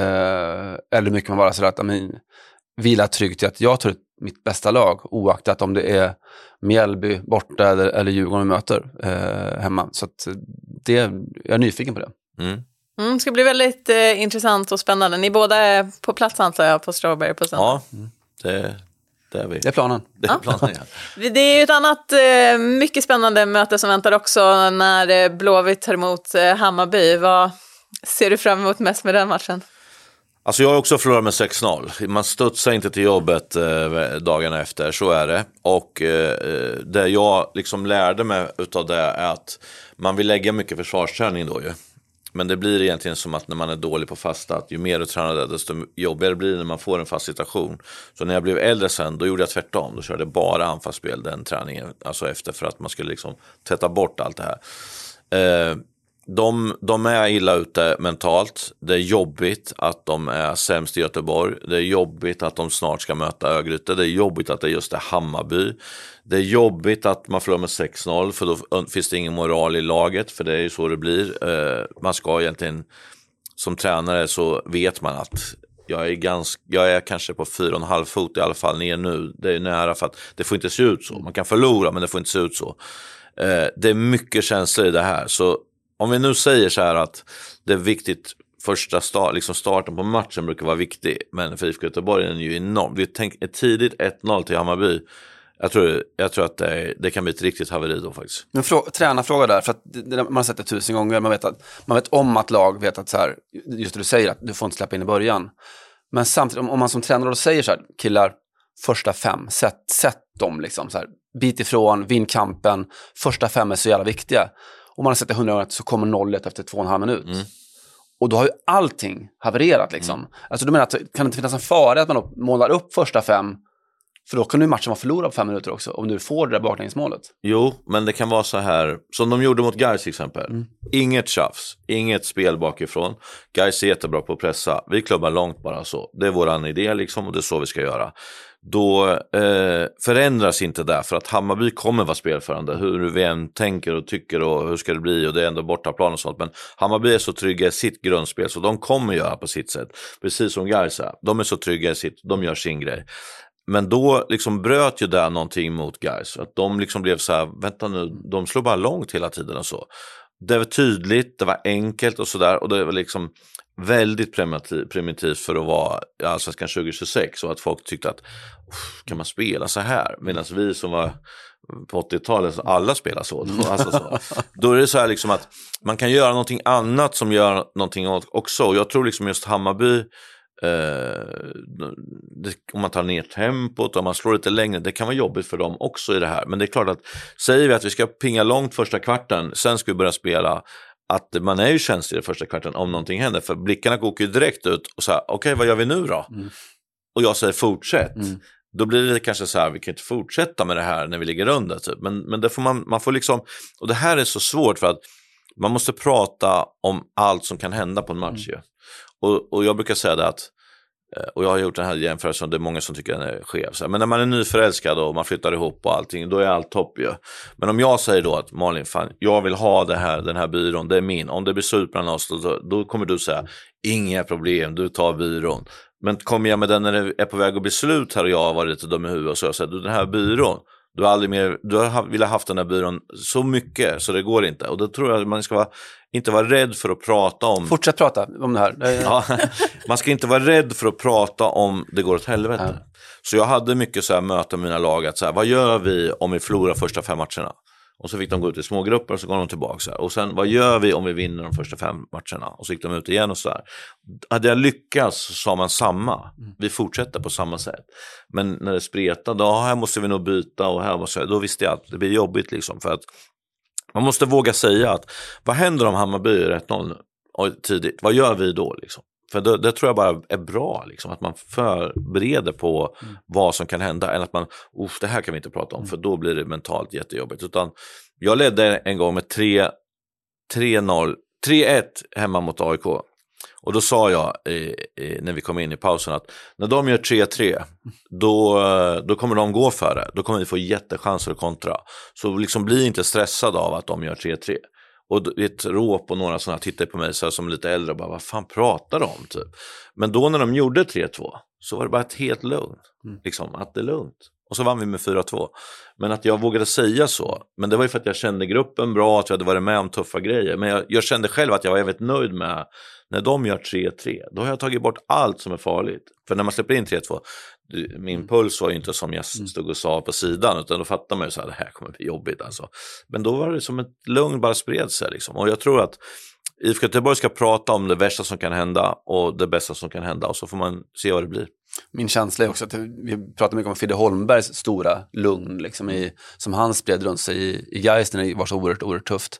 [SPEAKER 4] Eh, eller mycket man bara sådär att amen, vila tryggt i att jag tar ut mitt bästa lag oaktat om det är Mjällby borta eller, eller Djurgården vi möter eh, hemma. Så att det, jag är nyfiken på det.
[SPEAKER 3] Mm.
[SPEAKER 2] Mm, det ska bli väldigt eh, intressant och spännande. Ni båda är på plats antar jag på Strawberry på söndag.
[SPEAKER 3] Ja, det, det är vi.
[SPEAKER 4] Det är planen.
[SPEAKER 3] Det är,
[SPEAKER 2] ja.
[SPEAKER 3] planen, ja.
[SPEAKER 2] Det är ju ett annat eh, mycket spännande möte som väntar också när eh, Blåvitt tar emot eh, Hammarby. Vad ser du fram emot mest med den matchen?
[SPEAKER 3] Alltså jag har också förlorat med sex noll. Man studsar inte till jobbet eh, dagarna efter, så är det. Och eh, det jag liksom lärde mig utav det är att man vill lägga mycket försvarsträning då ju. Men det blir egentligen som att när man är dålig på fasta, att ju mer du tränar det, desto jobbigare blir det när man får en fast situation. Så när jag blev äldre sen, då gjorde jag tvärtom. Då körde jag bara anfallsspel den träningen, alltså efter, för att man skulle liksom tvätta bort allt det här. Eh, de, de är illa ute mentalt. Det är jobbigt att de är sämst i Göteborg. Det är jobbigt att de snart ska möta Örgryte. Det är jobbigt att det just är Hammarby. Det är jobbigt att man förlorar med sex noll, för då finns det ingen moral i laget, för det är ju så det blir. Eh, man ska egentligen, som tränare så vet man att jag är, ganska, jag är kanske på fyra och en halv fot i alla fall ner nu. Det är nära, för att det får inte se ut så. Man kan förlora, men det får inte se ut så. Eh, det är mycket känslor i det här. Så om vi nu säger så här att det är viktigt, första start, liksom starten på matchen brukar vara viktig, men för I F K Göteborg är den ju enorm. Vi tänker ett tidigt ett noll till Hammarby. Jag tror, jag tror att det, det kan bli ett riktigt haveri då faktiskt.
[SPEAKER 4] En frå- tränarfråga där, för att det, man har sett det tusen gånger. Man vet, att, man vet om att lag vet att så här, just det du säger, att du får inte släppa in i början. Men samtidigt, om, om man som tränare då säger så här, killar, första fem, sätt, sätt dem liksom så här, bit ifrån, vinn kampen, första fem är så jävla viktiga. Om man har sett det hundra gånger så kommer nollet efter två och en halv minut. Mm. Och då har ju allting havererat liksom. Mm. Alltså du menar att kan det inte finnas en fara att man målar upp första fem, för då kan ju matchen vara förlorad på fem minuter också, om du får det där baklängsmålet.
[SPEAKER 3] Jo, men det kan vara så här, som de gjorde mot Gais till exempel. Mm. Inget tjafs, inget spel bakifrån. Gais är jättebra på att pressa. Vi klubbar långt bara så. Det är våran idé liksom, och det är så vi ska göra. Då eh, förändras inte där, för att Hammarby kommer vara spelförande, hur vi än tänker och tycker och hur ska det bli, och det är ändå bortaplan och sånt, men Hammarby är så trygga i sitt grundspel så de kommer göra på sitt sätt, precis som Gais är. De är så trygga i sitt, de gör sin grej. Men då liksom bröt ju där någonting mot Gais, att de liksom blev så här, vänta nu, de slår bara långt hela tiden och så. Det var tydligt, det var enkelt och sådär, och det var liksom väldigt primitiv, primitivt för att vara Allsvenskan tjugo tjugosex, och att folk tyckte att kan man spela så här, medan vi som var på åttiotalet, alla spelar så. Alltså så. Då är det så här liksom att man kan göra någonting annat som gör någonting också, och jag tror liksom just Hammarby, eh, det, om man tar ner tempot, om man slår lite längre, det kan vara jobbigt för dem också i det här, men det är klart att säger vi att vi ska pinga långt första kvarten, sen ska vi börja spela, att man är ju känslig i första kvarten om någonting händer, för blickarna åker ju direkt ut och så här, okej, okay, vad gör vi nu då? Mm. Och jag säger fortsätt. Mm. Då blir det kanske så här, vi kan inte fortsätta med det här när vi ligger under typ. Men, men det får man, man får liksom, och det här är så svårt för att man måste prata om allt som kan hända på en match. Mm. Och, och jag brukar säga det att Och jag har gjort den här jämförelsen, det är många som tycker den är skev. Men när man är nyförälskad och man flyttar ihop och allting, då är allt topp ju. Men om jag säger då att Malin, fan, jag vill ha det här, den här byrån, det är min. Om det blir slut bland oss, då, då kommer du säga, inga problem, du tar byrån. Men kommer jag med den när det är på väg att bli slut här och jag har varit lite dum i huvudet och så jag säger, du, den här byrån, du har aldrig mer, du har velat haft den här byrån så mycket så det går inte. Och då tror jag att man ska vara, inte vara rädd för att prata om...
[SPEAKER 4] Fortsätt prata om det här.
[SPEAKER 3] Ja, man ska inte vara rädd för att prata om det går åt helvete. Ja. Så jag hade mycket så här möten med mina lag att så här, vad gör vi om vi förlorar första fem matcherna? Och så fick de gå ut i små grupper och så går de tillbaka så här. Och sen, vad gör vi om vi vinner de första fem matcherna? Och så gick de ut igen och så här. Hade jag lyckats så sa man samma. Vi fortsätter på samma sätt. Men när det spretade, då här måste vi nog byta och här måste jag, då visste jag att det blir jobbigt liksom. För att man måste våga säga att vad händer om Hammarby är ett noll tidigt? Vad gör vi då liksom? För det, det tror jag bara är bra liksom, att man förbereder på mm. vad som kan hända än att man, uff, det här kan vi inte prata om mm. för då blir det mentalt jättejobbigt. Utan jag ledde en gång med tre noll, tre ett hemma mot A I K. Och då sa jag eh, eh, när vi kom in i pausen att när de gör tre tre då, då kommer de gå för det. Då kommer vi få jättechanser att kontra. Så liksom bli inte stressad av att de gör tre tre. Och ett råp och några sådana tittar på mig så här, som lite äldre och bara, vad fan pratar de om typ? Men då när de gjorde tre två så var det bara ett helt lugnt. Mm. Liksom, att det är lugnt. Och så vann vi med fyra två. Men att jag vågade säga så. Men det var ju för att jag kände gruppen bra, att jag hade varit med om tuffa grejer. Men jag, jag kände själv att jag var väldigt nöjd med när de gör tre tre. Då har jag tagit bort allt som är farligt. För när man släpper in tre två, min puls var ju inte som jag stod och sa på sidan, utan då fattar man ju så här, det här kommer bli jobbigt alltså. Men då var det som ett lugn bara spred sig liksom. Och jag tror att I F K Göteborg ska prata om det värsta som kan hända och det bästa som kan hända, och så får man se vad det blir.
[SPEAKER 4] Min känsla är också att vi pratar mycket om Fidde Holmbergs stora lugn liksom i, som han spred runt sig i, i Gais när det var så oerhört, oerhört tufft.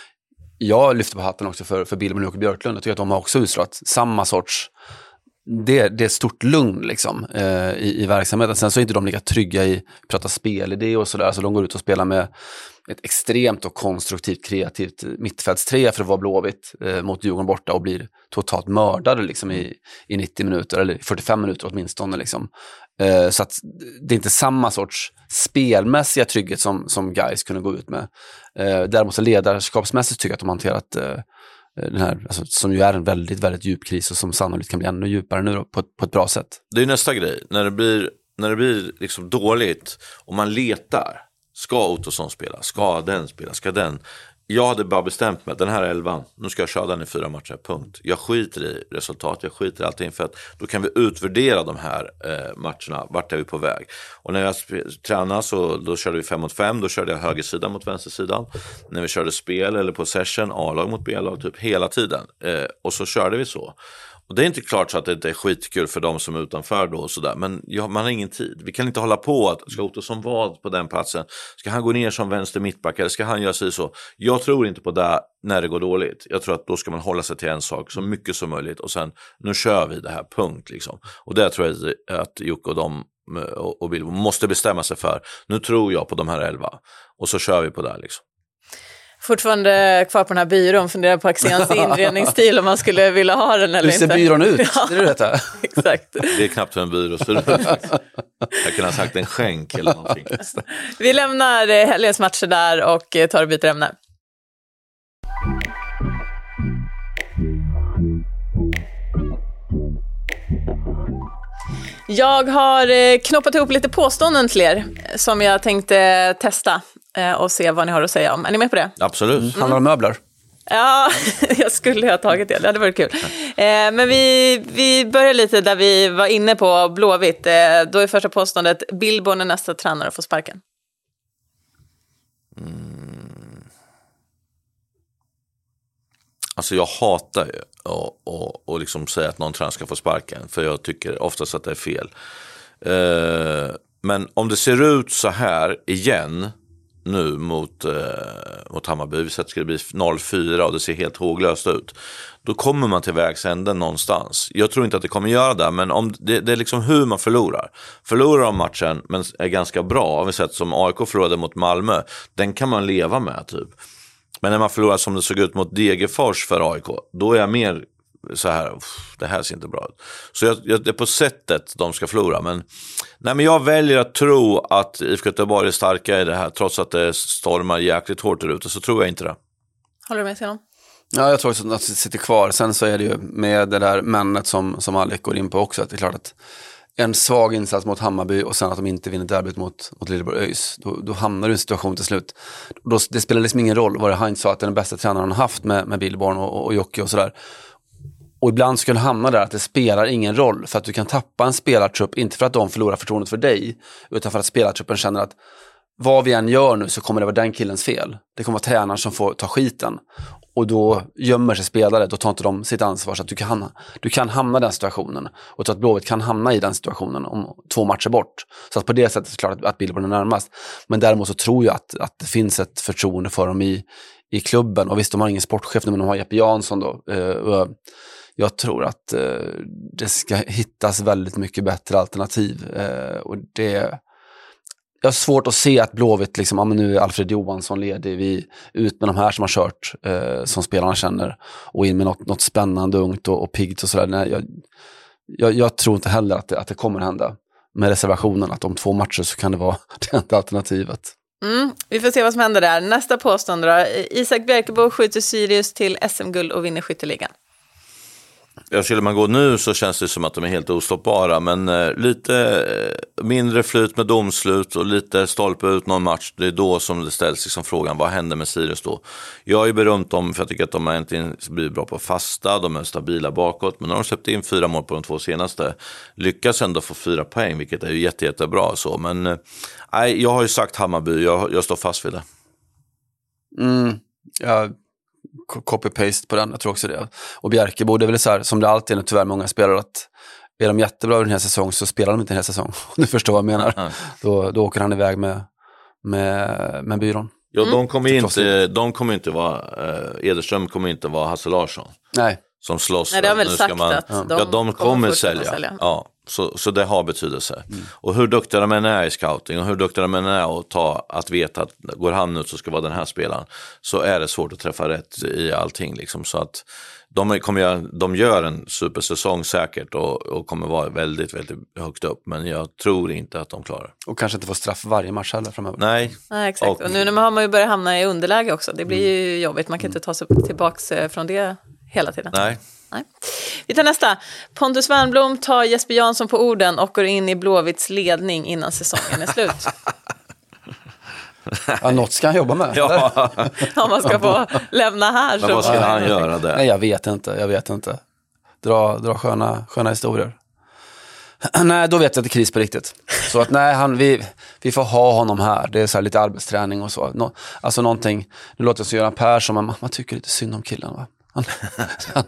[SPEAKER 4] Jag lyfter på hatten också för, för Billborn och Björklund. Jag tycker att de har också utstrålat samma sorts, det, det är stort lugn liksom, eh, i, i verksamheten. Sen så är inte de lika trygga i att prata spelidé och sådär. Alltså de går ut och spelar med ett extremt och konstruktivt, kreativt mittfältstrea för att vara Blåvitt eh, mot Djurgården borta och blir totalt mördade liksom, i, i nittio minuter eller fyrtiofem minuter åtminstone. Liksom. Eh, så att det är inte samma sorts spelmässiga trygghet som, som Gais kunde gå ut med. Eh, däremot så ledarskapsmässigt tycker jag att de har hanterat eh, den här, alltså, som ju är en väldigt, väldigt djup kris och som sannolikt kan bli ännu djupare nu då, på, ett, på ett bra sätt.
[SPEAKER 3] Det är nästa grej, när det blir, när det blir liksom dåligt och man letar, ska Ottosson spela, ska den spela, ska den. Jag hade bara bestämt mig, den här elvan, nu ska jag köra den i fyra matcher, punkt. Jag skiter i resultat, jag skiter i allting, för att då kan vi utvärdera de här eh, matcherna, vart är vi på väg. Och när jag sp- tränade så då körde vi fem mot fem, då körde jag högersidan mot vänstersidan. När vi körde spel eller possession, A-lag mot B-lag, typ hela tiden. Eh, och så körde vi så. Och det är inte klart så att det inte är skitkul för de som är utanför då och sådär. Men ja, man har ingen tid. Vi kan inte hålla på att ska Ottosson vara på den platsen? Ska han gå ner som vänster mittback eller ska han göra sig så? Jag tror inte på det när det går dåligt. Jag tror att då ska man hålla sig till en sak så mycket som möjligt. Och sen, nu kör vi det här, punkt liksom. Och det tror jag att Jocke och de och Bill måste bestämma sig för. Nu tror jag på de här elva. Och så kör vi på det liksom.
[SPEAKER 2] Fortfarande kvar på den här byrån, funderar på Axéns inredningsstil om man skulle vilja ha den eller inte.
[SPEAKER 4] Hur ser byrån ut? Ja, det är det här.
[SPEAKER 2] Exakt.
[SPEAKER 3] Det är knappt en byrå. Så det jag kunde ha sagt en skänk eller någonting.
[SPEAKER 2] Vi lämnar helgens matcher där och tar och byter ämne. Jag har knoppat ihop lite påståenden till er som jag tänkte testa och se vad ni har att säga om. Är ni med på det?
[SPEAKER 3] Absolut.
[SPEAKER 4] Mm. Handlar om möbler?
[SPEAKER 2] Ja, jag skulle ha tagit det. Det hade varit kul. Eh, men vi, vi börjar lite där vi var inne på Blåvitt. Eh, då är första påståendet: Billborn är nästa tränare och får sparken.
[SPEAKER 3] Mm. Alltså jag hatar ju och, och, och liksom säga att någon tränare ska få sparken. För jag tycker oftast att det är fel. Eh, men om det ser ut så här igen nu mot, eh, mot Hammarby, vi säger att det skulle bli noll fyra och det ser helt håglöst ut, då kommer man till vägsänden någonstans. Jag tror inte att det kommer göra det, men om det, det är liksom hur man förlorar. Förlorar om matchen men är ganska bra, har vi sett som A I K förlorade mot Malmö, den kan man leva med typ. Men när man förlorar som det såg ut mot Degerfors för A I K, då är jag mer så här, det här ser inte bra ut. Så jag, jag, det är på sättet de ska förlora. Men, nej, men jag väljer att tro att I F K Göteborg är starka i det här, trots att det stormar jäkligt hårt där ute, så tror jag inte det.
[SPEAKER 2] Håller du med sig om?
[SPEAKER 4] Ja, jag tror också att det sitter kvar. Sen så är det ju med det där männet som, som Alec går in på också, att det är klart att en svag insats mot Hammarby och sen att de inte vinner derbyt mot, mot Lilleborg ÖIS, då, då hamnar du i en situation till slut. Då, det spelar liksom ingen roll vad det Heinz sa att det är den bästa tränaren han har haft med, med Billborn och, och Jocke och sådär. Och ibland ska du hamna där att det spelar ingen roll, för att du kan tappa en spelartrupp, inte för att de förlorar förtroendet för dig, utan för att spelartruppen känner att vad vi än gör nu så kommer det vara den killens fel. Det kommer vara tränaren som får ta skiten. Och då gömmer sig spelare, då tar inte de sitt ansvar, så att du kan hamna, du kan hamna i den situationen. Och så att Blåvitt kan hamna i den situationen om två matcher bort. Så att på det sättet är det klart att, att Billborn är närmast. Men däremot så tror jag att, att det finns ett förtroende för dem i, i klubben. Och visst, de har ingen sportchef nu, men de har Jeppe Jansson då. Och jag tror att det ska hittas väldigt mycket bättre alternativ. Och det... Jag har svårt att se att Blåvitt, liksom, ja, men nu är Alfred Johansson ledig, vi ut med de här som har kört, eh, som spelarna känner, och in med något, något spännande, ungt och, och piggt och sådär. Nej, jag, jag, jag tror inte heller att det, att det kommer hända, med reservationen att om två matcher så kan det vara det enda alternativet.
[SPEAKER 2] Mm, vi får se vad som händer där. Nästa påstående då. Isak Bjerkebo skjuter Sirius till S M-guld och vinner skytteligan.
[SPEAKER 3] Ja, skulle man gå nu så känns det som att de är helt ostoppbara, men eh, lite eh, mindre flyt med domslut och lite stolpe ut någon match, det är då som det ställs liksom frågan, vad händer med Sirius då? Jag är ju berömt dem för jag tycker att de äntligen blir bra på fasta, de är stabila bakåt, men när de släppt in fyra mål på de två senaste, lyckas ändå få fyra poäng, vilket är ju jätte, jättebra så, men nej, eh, jag har ju sagt Hammarby, jag, jag står fast vid det.
[SPEAKER 4] Mm, ja. Copy-paste på den, jag tror också det. Och Bjerkebo, det är väl så här, som det alltid är tyvärr många spelare, att är de jättebra över den här säsongen så spelar de inte den här säsongen. Du förstår vad jag menar. Mm. Då, då åker han iväg med, med, med byrån.
[SPEAKER 3] Ja, de kommer mm. inte, de kommer inte vara, eh, Ederström kommer inte vara Hasse Larsson.
[SPEAKER 4] Nej.
[SPEAKER 3] Som slåss.
[SPEAKER 2] Nej, det har väl
[SPEAKER 3] nu
[SPEAKER 2] sagt
[SPEAKER 3] ska man,
[SPEAKER 2] att
[SPEAKER 3] ja,
[SPEAKER 2] de,
[SPEAKER 3] ja, de kommer, kommer sälja. sälja. Ja, så, så det har betydelse. Mm. Och hur duktiga de än är i scouting och hur duktiga de än är att, ta, att veta att går han ut så ska vara den här spelaren, så är det svårt att träffa rätt i allting. Liksom. Så att de, kommer göra, de gör en supersäsong säkert och, och kommer vara väldigt, väldigt högt upp. Men jag tror inte att de klarar.
[SPEAKER 4] Och kanske inte få straff varje match heller framöver.
[SPEAKER 3] Nej.
[SPEAKER 2] Nej, exakt. Och, och nu när man har man ju börjat hamna i underläge också. Det blir ju jobbigt. Man kan inte ta sig tillbaka från det hela tiden.
[SPEAKER 3] Nej.
[SPEAKER 2] Nej. Vi tar nästa. Pontus Wernbloom tar Jesper Jansson på orden och går in i Blåvitts ledning innan säsongen är slut.
[SPEAKER 4] Ja, något ska han jobba med.
[SPEAKER 3] Ja.
[SPEAKER 2] Om man ska få lämna här.
[SPEAKER 3] Men vad ska han göra där?
[SPEAKER 4] Nej, jag vet inte. Jag vet inte. Dra, dra sköna, sköna historier. Nej, då vet jag att det är kris på riktigt. Så att nej, han, vi, vi får ha honom här. Det är så här lite arbetsträning och så. Nå, alltså någonting, nu låter det som Göran Persson, men man, man tycker lite synd om killen, va? Han, han,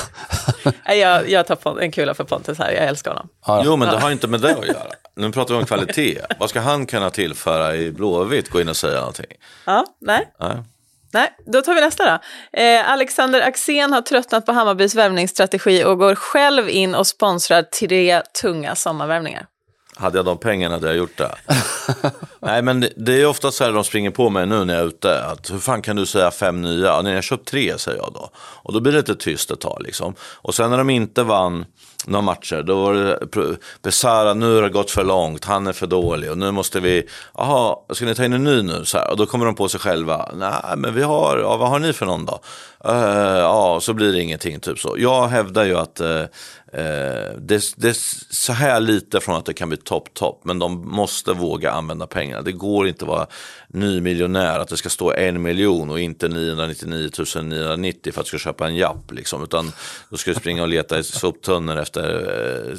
[SPEAKER 2] han. Jag, jag tar en kula för Pontus här, jag älskar honom.
[SPEAKER 3] Ja, jo, men det har inte med det att göra. Nu pratar vi om kvalitet. Vad ska han kunna tillföra i Blåvitt? Gå in och säga någonting.
[SPEAKER 2] Ja, nej.
[SPEAKER 3] Nej.
[SPEAKER 2] Nej, då tar vi nästa då. Eh, Alexander Axén har tröttnat på Hammarbys värvningsstrategi och går själv in och sponsrar tre tunga sommarvärvningar.
[SPEAKER 3] Hade jag de pengarna hade jag gjort det. Nej, men det, det är ofta så här de springer på mig nu när jag är ute. Att, hur fan kan du säga fem nya? Ja, när jag köpt tre, säger jag då. Och då blir det lite tyst ett tag liksom. Och sen när de inte vann några matcher, då var det Besara, nu har det gått för långt, han är för dålig och nu måste vi, jaha, ska ni ta in en ny nu? Så här, och då kommer de på sig själva, nej men vi har, ja, vad har ni för någon då? Uh, ja, så blir det ingenting typ så. Jag hävdar ju att uh, uh, det, det är så här lite från att det kan bli topp topp, men de måste våga använda pengarna. Det går inte att vara ny miljonär, att det ska stå en miljon och inte niohundranittionio tusen niohundranittio för att du ska köpa en japp liksom, utan då ska du springa och leta i soptunnor efter uh,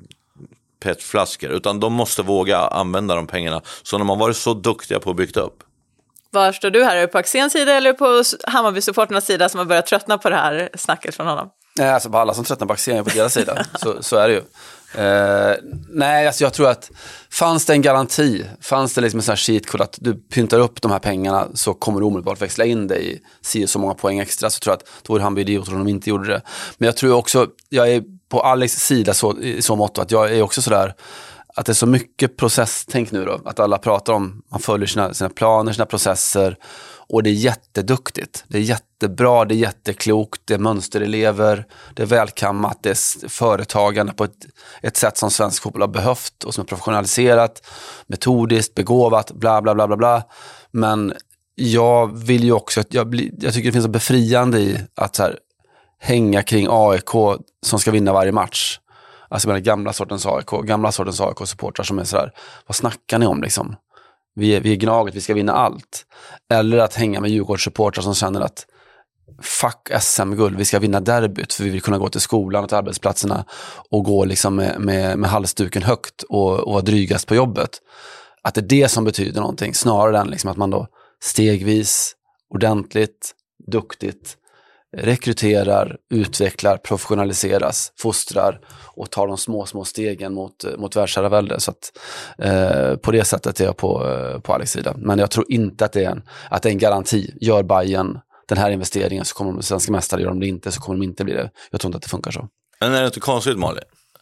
[SPEAKER 3] petflaskor, utan de måste våga använda de pengarna som de har varit så duktiga på att bygga upp.
[SPEAKER 2] Var står du här? Är du på Axéns sida eller på Hammarby-supporternas sida som har börjat tröttna på det här snacket från honom?
[SPEAKER 4] Nej, alltså på alla som tröttnar på Axén är på deras sida. Så, så är det ju. Eh, nej, alltså jag tror att fanns det en garanti, fanns det liksom en sån här cheat code att du pyntar upp de här pengarna så kommer du omedelbart växla in dig i si så många poäng extra, så tror jag att då vore Hammarby idioter om de inte gjorde det. Men jag tror också, jag är på Alex sida så, i så mått att jag är också sådär att det är så mycket processtänk nu då, att alla pratar om, man följer sina, sina planer, sina processer Och det är jätteduktigt. Det är jättebra, det är jätteklokt, det är mönsterelever, det är välkammat, det är företagande på ett, ett sätt som svensk fotboll har behövt och som är professionaliserat, metodiskt, begåvat, bla bla bla bla bla. Men jag vill ju också, jag, bli, jag tycker det finns en befriande i att så här, hänga kring A I K som ska vinna varje match. Alltså med den gamla sortens A I K, gamla sortens A I K-supportrar som är sådär, vad snackar ni om liksom? Vi är, vi är Gnaget, vi ska vinna allt. Eller att hänga med Djurgårdssupportrar som känner att fuck S M-guld, vi ska vinna derbyt för vi vill kunna gå till skolan och till arbetsplatserna och gå liksom med, med, med halsduken högt och, och vara drygast på jobbet. Att det är det som betyder någonting, snarare än liksom att man då stegvis, ordentligt, duktigt rekryterar, utvecklar, professionaliseras, fostrar och tar de små, små stegen mot, mot världsherravälde. Så att eh, på det sättet är jag på, eh, på Alex sida. Men jag tror inte att det är en, att det är en garanti. Gör Bayern den här investeringen så kommer de svenska mästare, gör de det inte så kommer de inte bli det. Jag tror inte att det funkar så.
[SPEAKER 3] Men är det inte konstigt, Malin?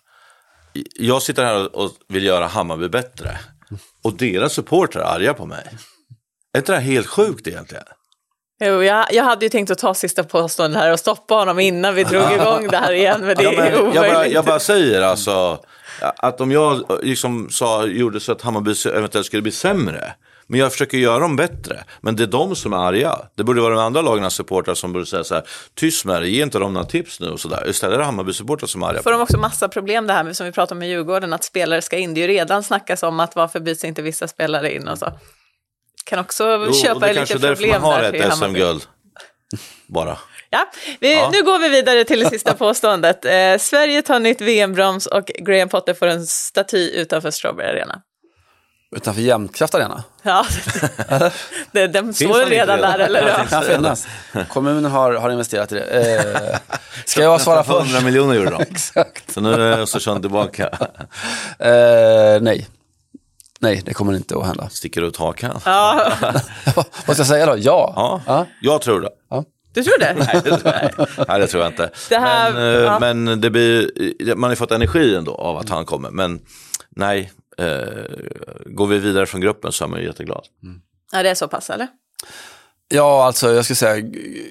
[SPEAKER 3] Jag sitter här och vill göra Hammarby bättre och deras supportrar är arga på mig. Är inte det här helt sjukt egentligen?
[SPEAKER 2] Jo, jag, jag hade ju tänkt att ta sista påståendet här och stoppa honom innan vi drog igång det här igen, men det
[SPEAKER 3] ja, men,
[SPEAKER 2] är omöjligt.
[SPEAKER 3] Jag bara, jag bara säger alltså att om jag liksom sa, gjorde så att Hammarby eventuellt skulle bli sämre, men jag försöker göra dem bättre, men det är de som är arga. Det borde vara de andra lagarnas supportrar som borde säga så här, tyst med det, ge inte dem några tips nu och sådär. Istället är det Hammarby-supportrar som är arga.
[SPEAKER 2] Får de också massa problem det här med, som vi pratar om med Djurgården, att spelare ska in. Det är ju redan snackas om att varför byts inte vissa spelare in och så. Kan också
[SPEAKER 3] jo,
[SPEAKER 2] köpa lite problem där.
[SPEAKER 3] Det kanske därför man har ett S M-guld. Bara.
[SPEAKER 2] Ja, vi, ja, nu går vi vidare till det sista påståendet. Eh, Sverige tar nytt V M-brons och Graham Potter får en staty utanför Strawberry Arena.
[SPEAKER 4] Utanför Jämtkraft Arena?
[SPEAKER 2] Ja, det, den står redan där, eller?
[SPEAKER 4] Ja, finnas. Kommunen har, har investerat i det. Eh, ska jag svara först?
[SPEAKER 3] hundra miljoner gjorde de.
[SPEAKER 4] Exakt.
[SPEAKER 3] Så nu är Östersund tillbaka.
[SPEAKER 4] eh, nej. Nej, det kommer inte att hända.
[SPEAKER 3] Sticker ut hakan.
[SPEAKER 2] Ja.
[SPEAKER 4] Vad ska jag säga då? Ja.
[SPEAKER 3] Ja, ja. Jag tror det.
[SPEAKER 4] Ja.
[SPEAKER 2] Du tror det?
[SPEAKER 3] Nej, det, nej. nej, det tror jag inte.
[SPEAKER 2] Det här,
[SPEAKER 3] men
[SPEAKER 2] ja.
[SPEAKER 3] men det blir, man har fått energi ändå av att han kommer. Men nej, eh, går vi vidare från gruppen så är man jätteglad.
[SPEAKER 2] Mm. Ja, det är så pass, eller?
[SPEAKER 4] Ja, alltså jag skulle säga,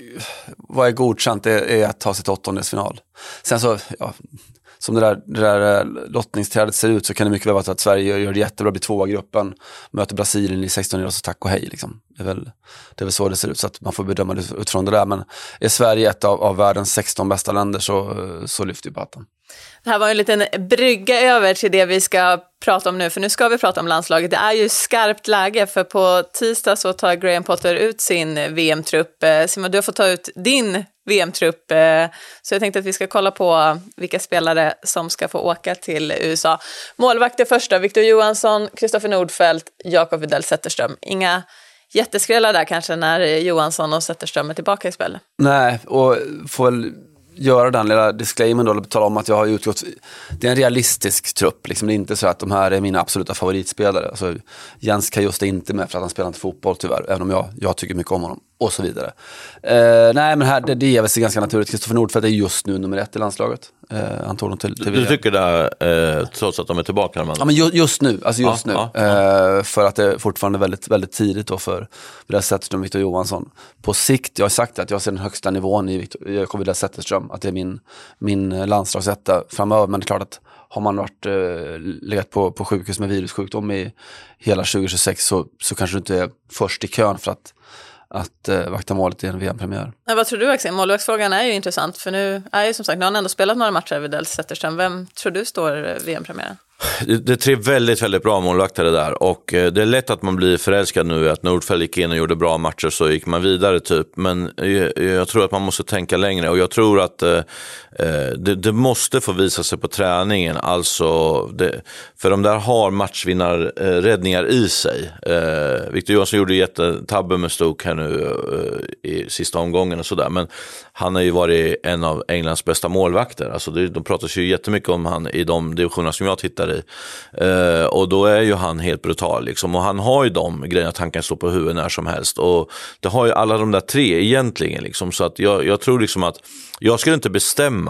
[SPEAKER 4] vad är godkänt är, är att ta sig till åttondelsfinal. Sen så, ja, som det där, det där lottningsträdet ser ut så kan det mycket väl vara att Sverige gör det jättebra, blir tvåa gruppen, möter Brasilien i sexton och så tack och hej liksom. Det är väl, det är väl så det ser ut, så att man får bedöma det utifrån det där. Men är Sverige ett av, av världens sexton bästa länder så, så lyfter vi på hatten.
[SPEAKER 2] Det här var en liten brygga över till det vi ska prata om nu, för nu ska vi prata om landslaget. Det är ju skarpt läge, för på tisdag så tar Graham Potter ut sin V M-trupp. Simon, du har fått ta ut din V M-trupp, så jag tänkte att vi ska kolla på vilka spelare som ska få åka till U S A. Målvakter första, Victor Johansson, Kristoffer Nordfeldt, Jakob Widell Zetterström. Inga jätteskrällar där kanske när Johansson och Zetterström är tillbaka i spel.
[SPEAKER 4] Nej, och får väl göra den lilla disclaimen då, och tala om att jag har utgått, det är en realistisk trupp liksom. Det är inte så att de här är mina absoluta favoritspelare, alltså, Jens Kajuste är inte med för att han spelar inte fotboll tyvärr, även om jag, jag tycker mycket om honom och så vidare. Eh, nej men här, det, det är väl ganska naturligt. Kristoffer Nordfeldt är just nu nummer ett i landslaget. Eh, han tog dem till, till
[SPEAKER 3] du tycker det, eh, trots att de är tillbaka? Man...
[SPEAKER 4] Ja, men just, just nu, alltså just
[SPEAKER 3] ja,
[SPEAKER 4] nu.
[SPEAKER 3] Ja, ja.
[SPEAKER 4] Eh, för att det är fortfarande väldigt, väldigt tidigt då för Widell Zetterström och Victor Johansson. På sikt, jag har sagt att jag ser den högsta nivån i Jakob Widell Zetterström, att det är min, min landslagsetta framöver. Men det är klart att har man varit eh, legat på, på sjukhus med virussjukdom i hela tjugo tjugosex så, så kanske du inte är först i kön för att att uh, vakta målet i en V M-premiär.
[SPEAKER 2] Ja, vad tror du, Axel? Målvaktsfrågan är ju intressant, för nu är ju som sagt, nu har han ändå spelat några matcher vid Widell Zetterström. Vem tror du står V M-premiären?
[SPEAKER 3] Det, det är tre väldigt, väldigt bra målvakter det där, och eh, det är lätt att man blir förälskad nu att Nordfeldt gick in och gjorde bra matcher så gick man vidare typ, men jag, jag tror att man måste tänka längre, och jag tror att eh, det, det måste få visa sig på träningen, alltså det, för de där har matchvinnarräddningar i sig. eh, Victor Johansson gjorde jättetabbe med Stoke här nu eh, i sista omgången och sådär, men han har ju varit en av Englands bästa målvakter, alltså det, de pratar ju jättemycket om han i de divisionerna som jag tittar i. Uh, och då är ju han helt brutal liksom. Och han har ju de grejerna att han kan slå på huvudet när som helst, och det har ju alla de där tre egentligen liksom. Så att jag, jag tror liksom att jag skulle inte bestämma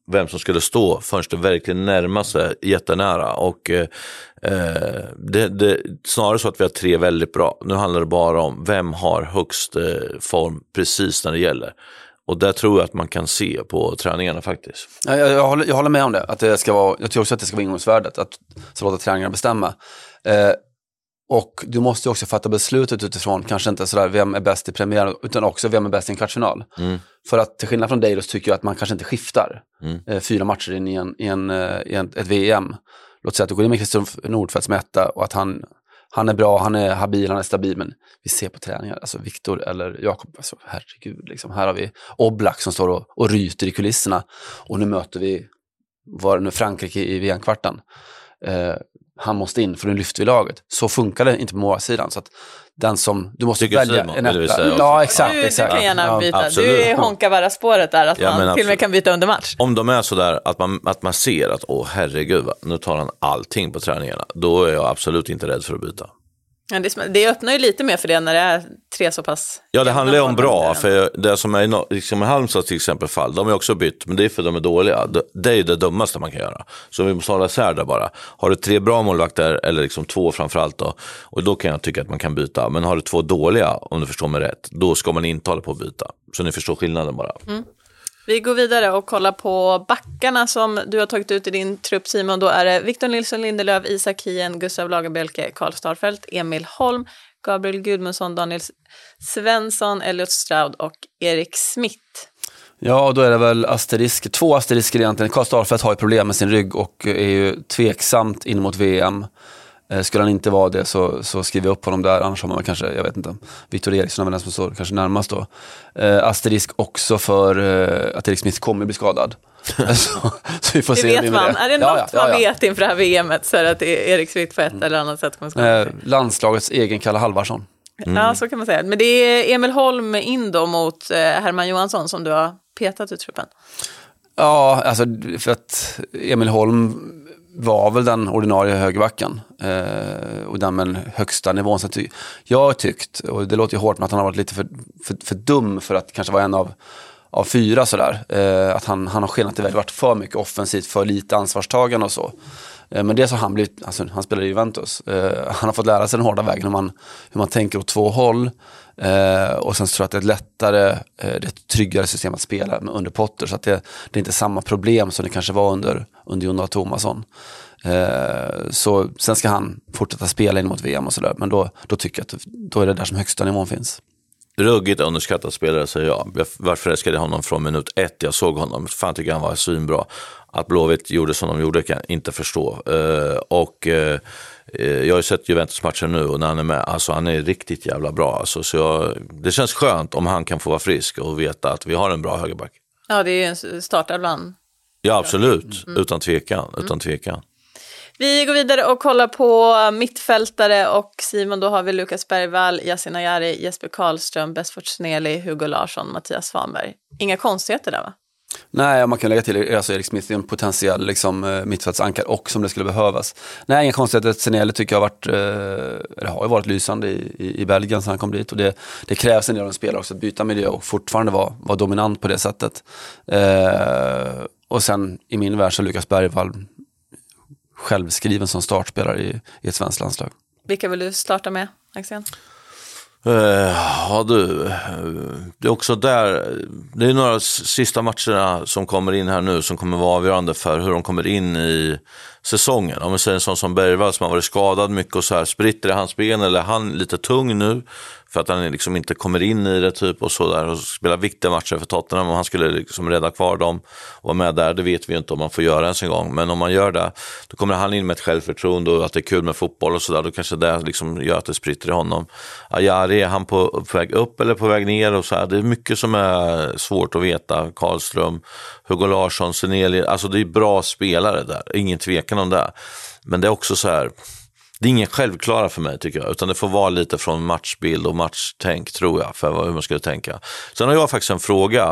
[SPEAKER 3] vem som skulle stå förrän det verkligen närmar sig jättenära. Och eh, det, det snarare så att vi har tre väldigt bra. Nu handlar det bara om vem har högst eh, form precis när det gäller. Och där tror jag att man kan se på träningarna faktiskt.
[SPEAKER 4] Jag, jag, jag, håller, jag håller med om det. Att det ska vara, jag tror också att det ska vara ingångsvärdet. Att så låta träningarna bestämma. Eh, och du måste också fatta beslutet utifrån kanske inte sådär vem är bäst i premiär, utan också vem är bäst i en kvartsfinal. Mm. För att till skillnad från dig så tycker jag att man kanske inte skiftar mm. eh, fyra matcher in i, en, i, en, i en, ett V M. Låt säga att du går in med Christian Nordfeldt som etta och att han, han är bra, han är habil, han är stabil, men vi ser på träningar, alltså Viktor eller Jakob, alltså herregud, liksom, här har vi Oblak som står och, och ryter i kulisserna och nu möter vi var nu Frankrike i V M-kvarten. Eh, han måste in för nu lyfter vi laget. Så funkar det inte på målsidan, så att den som, du måste
[SPEAKER 3] Tycker
[SPEAKER 4] välja
[SPEAKER 3] Simon,
[SPEAKER 4] en etta.
[SPEAKER 3] Ja,
[SPEAKER 4] ja, exakt,
[SPEAKER 2] du,
[SPEAKER 4] exakt.
[SPEAKER 2] Du kan gärna
[SPEAKER 4] ja,
[SPEAKER 2] byta.
[SPEAKER 3] absolut.
[SPEAKER 2] Du är Honka-Vara-spåret där, att
[SPEAKER 3] ja,
[SPEAKER 2] man till och med kan byta under match.
[SPEAKER 3] Om de är så där att man, att man ser att åh herregud, va, nu tar han allting på träningarna, då är jag absolut inte rädd för att byta.
[SPEAKER 2] Ja, det, det öppnar ju lite mer för det när det är tre så pass...
[SPEAKER 3] Ja, det handlar ju om bra, för det som är i liksom Halmstad till exempel fall, de är också bytt, men det är för att de är dåliga. Det är ju det dummaste man kan göra. Så vi måste hålla isär där bara. Har du tre bra målvakter, eller liksom två framförallt då, och då kan jag tycka att man kan byta. Men har du två dåliga, om du förstår mig rätt, då ska man inte hålla på att byta. Så ni förstår skillnaden bara. Mm.
[SPEAKER 2] Vi går vidare och kollar på backarna som du har tagit ut i din trupp, Simon. Då är det Victor Nilsson Lindelöf, Isak Hien, Gustav Lagerbielke, Karl Starfelt, Emil Holm, Gabriel Gudmundsson, Daniel Svensson, Elliot Stroud och Erik Smith.
[SPEAKER 4] Ja, och då är det väl asterisk, två asterisker egentligen. Karl Starfelt har ju problem med sin rygg och är ju tveksamt in mot V M. Skulle han inte vara det så, så skriver jag upp honom där, annars har man kanske, jag vet inte, Victor Eriksson är den som står kanske närmast då. Eh, asterisk också för eh, att Erik Smith kommer bli skadad. så, så vi får
[SPEAKER 2] det
[SPEAKER 4] se
[SPEAKER 2] vet man,
[SPEAKER 4] det.
[SPEAKER 2] är det något
[SPEAKER 4] ja, ja, ja, ja.
[SPEAKER 2] man vet inför det här V M:et så är det att Erik Smith på ett mm. eller annat sätt kommer skada.
[SPEAKER 4] Eh, landslagets egen Kalle Halvarsson.
[SPEAKER 2] Mm. Ja, så kan man säga. Men det är Emil Holm in då mot eh, Herman Johansson som du har petat ut truppen.
[SPEAKER 4] Ja, alltså för att Emil Holm var väl den ordinarie högerbacken eh, och den med den högsta nivån. Så ty- jag har tyckt, och det låter ju hårt, men att han har varit lite för, för, för dum för att kanske vara en av, av fyra sådär. Eh, att han, han har skenat iväg, varit för mycket offensivt, för lite ansvarstagande och så. Eh, men det så han blivit, alltså han spelar i Juventus. Eh, han har fått lära sig den hårda vägen hur man, hur man tänker åt två håll. Eh, och sen så tror jag att det är ett lättare, eh, det är ett tryggare system att spela med under Potter, så att det, det är inte samma problem som det kanske var under, under Jon Dahl Tomasson. Eh, så sen ska han fortsätta spela in mot V M och sådär, men då, då tycker jag att då är det där som högsta nivån finns.
[SPEAKER 3] Ruggigt underskattad spelare, säger jag. Varför älskade jag honom från minut ett? Jag såg honom, fan tycker han var svinbra. Att Blåvitt gjorde som de gjorde kan jag inte förstå. Uh, och uh, jag har ju sett Juventus-matcher nu och när han är med, alltså han är riktigt jävla bra. Alltså, så jag, det känns skönt om han kan få vara frisk och veta att vi har en bra högerback.
[SPEAKER 2] Ja, det är ju en startelvan.
[SPEAKER 3] Ja, absolut. Mm. Utan tvekan. Utan
[SPEAKER 2] mm.
[SPEAKER 3] tvekan.
[SPEAKER 2] Vi går vidare och kollar på mittfältare och Simon, då har vi Lukas Bergvall, Yasin Ayari, Jesper Karlström, Besfort Sneli, Hugo Larsson, Mattias Svanberg. Inga konstigheter där, va?
[SPEAKER 4] Nej, man kan lägga till alltså Erik Smith är en potentiell liksom, mittfältsankar och som det skulle behövas. Nej, inga konstigheter. Sneli tycker jag har varit, eh, det har ju varit lysande i, i, i Belgien sedan han kom dit och det, det krävs en del av en spelare också att byta miljö och fortfarande vara, vara dominant på det sättet. Eh, och sen i min värld så Lukas Bergvall självskriven som startspelare i, i ett svenskt landslag.
[SPEAKER 2] Vilka vill du starta med, Axel?
[SPEAKER 3] Uh, ja du, det är också där, det är några sista matcherna som kommer in här nu som kommer vara avgörande för hur de kommer in i säsongen. Om vi säger en sån som Bergvall som har varit skadad mycket och så här, spritter i hans ben eller han lite tung nu för att han liksom inte kommer in i det typ och så där och spelar viktiga matcher för Tottenham. Om han skulle liksom rädda kvar dem och vara med där, det vet vi inte om man får göra ens en gång. Men om man gör det, då kommer han in med ett självförtroende och att det är kul med fotboll och så där. Då kanske det liksom gör att det spritter i honom. Ayari, är han på, på väg upp eller på väg ner och så här. Det är mycket som är svårt att veta. Karlström, Hugo Larsson, Seneli, alltså det är bra spelare där. Ingen tvekan om det. Men det är också så här, det är ingen självklara för mig tycker jag, utan det får vara lite från matchbild och matchtänk tror jag, för hur man skulle tänka. Sen har jag faktiskt en fråga.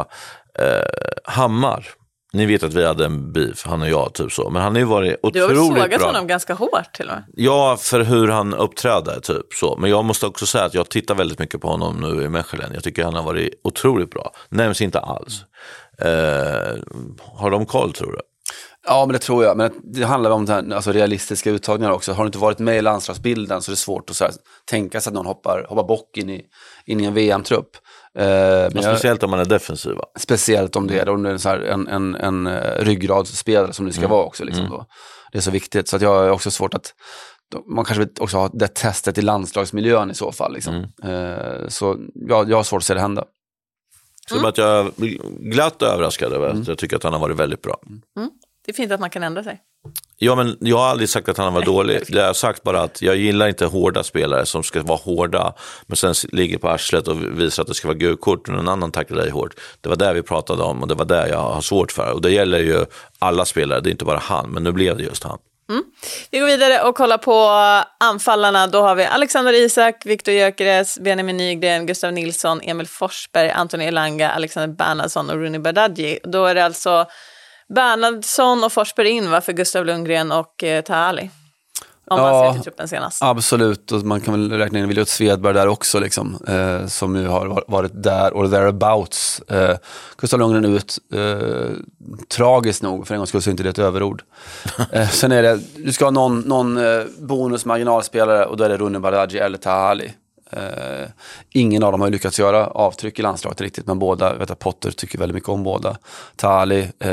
[SPEAKER 3] Eh, Hammar, ni vet att vi hade en beef, han och jag typ så, men han har ju varit otroligt bra. Du har ju sågat
[SPEAKER 2] honom ganska hårt till och med.
[SPEAKER 3] Ja, för hur han uppträder typ så, men jag måste också säga att jag tittar väldigt mycket på honom nu i Mechelen. Jag tycker han har varit otroligt bra, nämns inte alls. Eh, har de koll, tror du?
[SPEAKER 4] Ja, men det tror jag. Men det handlar om det här, alltså realistiska uttagningar också. Har du inte varit med i landslagsbilden så är det svårt att så här, tänka sig att någon hoppar, hoppar bock in i, in i en V M-trupp. Eh, men
[SPEAKER 3] jag, speciellt om man är defensiv, va? Speciellt
[SPEAKER 4] om det är, om det är så här en, en, en ryggradsspelare som det ska mm. vara också. Liksom, mm. då. Det är så viktigt. Så att jag är också svårt att man kanske vill också ha det testet i landslagsmiljön i så fall. Liksom. Mm. Eh, så jag, jag har svårt att se det hända.
[SPEAKER 3] Så mm. att jag är glatt överraskad över mm. att jag tycker att han har varit väldigt bra.
[SPEAKER 2] Mm. Det är fint att man kan ändra sig.
[SPEAKER 3] Ja, men jag har aldrig sagt att han var dålig. Jag har sagt bara att jag gillar inte hårda spelare som ska vara hårda men sen ligger på arslet och visar att det ska vara gulkort och någon annan tacklar dig hårt. Det var det vi pratade om och det var det jag har svårt för. Och det gäller ju alla spelare, det är inte bara han, men nu blev det just han.
[SPEAKER 2] Mm. Vi går vidare och kollar på anfallarna. Då har vi Alexander Isak, Viktor Gyökeres, Benjamin Nygren, Gustav Nilsson, Emil Forsberg, Anthony Elanga, Alexander Bernhardsson och Rooney Bardghji. Då är det alltså Bernhardsson och Forsberg in, va, för Gustav Lundgren och eh, Tahali. Om man
[SPEAKER 4] ja,
[SPEAKER 2] ser till truppen senast.
[SPEAKER 4] Absolut, och man kan väl räkna in Williot Svedberg där också liksom, eh, som ju har varit där och thereabouts. Eh, Gustav Lundgren ut, eh, tragiskt nog, för en gång skulle så inte det ett överord. eh, sen är det, du ska ha någon, någon eh, bonus-marginalspelare och då är det Rooney Bardghji eller Tahali. Uh, ingen av dem har lyckats göra avtryck i landslaget riktigt, men båda, vet jag, Potter tycker väldigt mycket om båda. Tahali uh,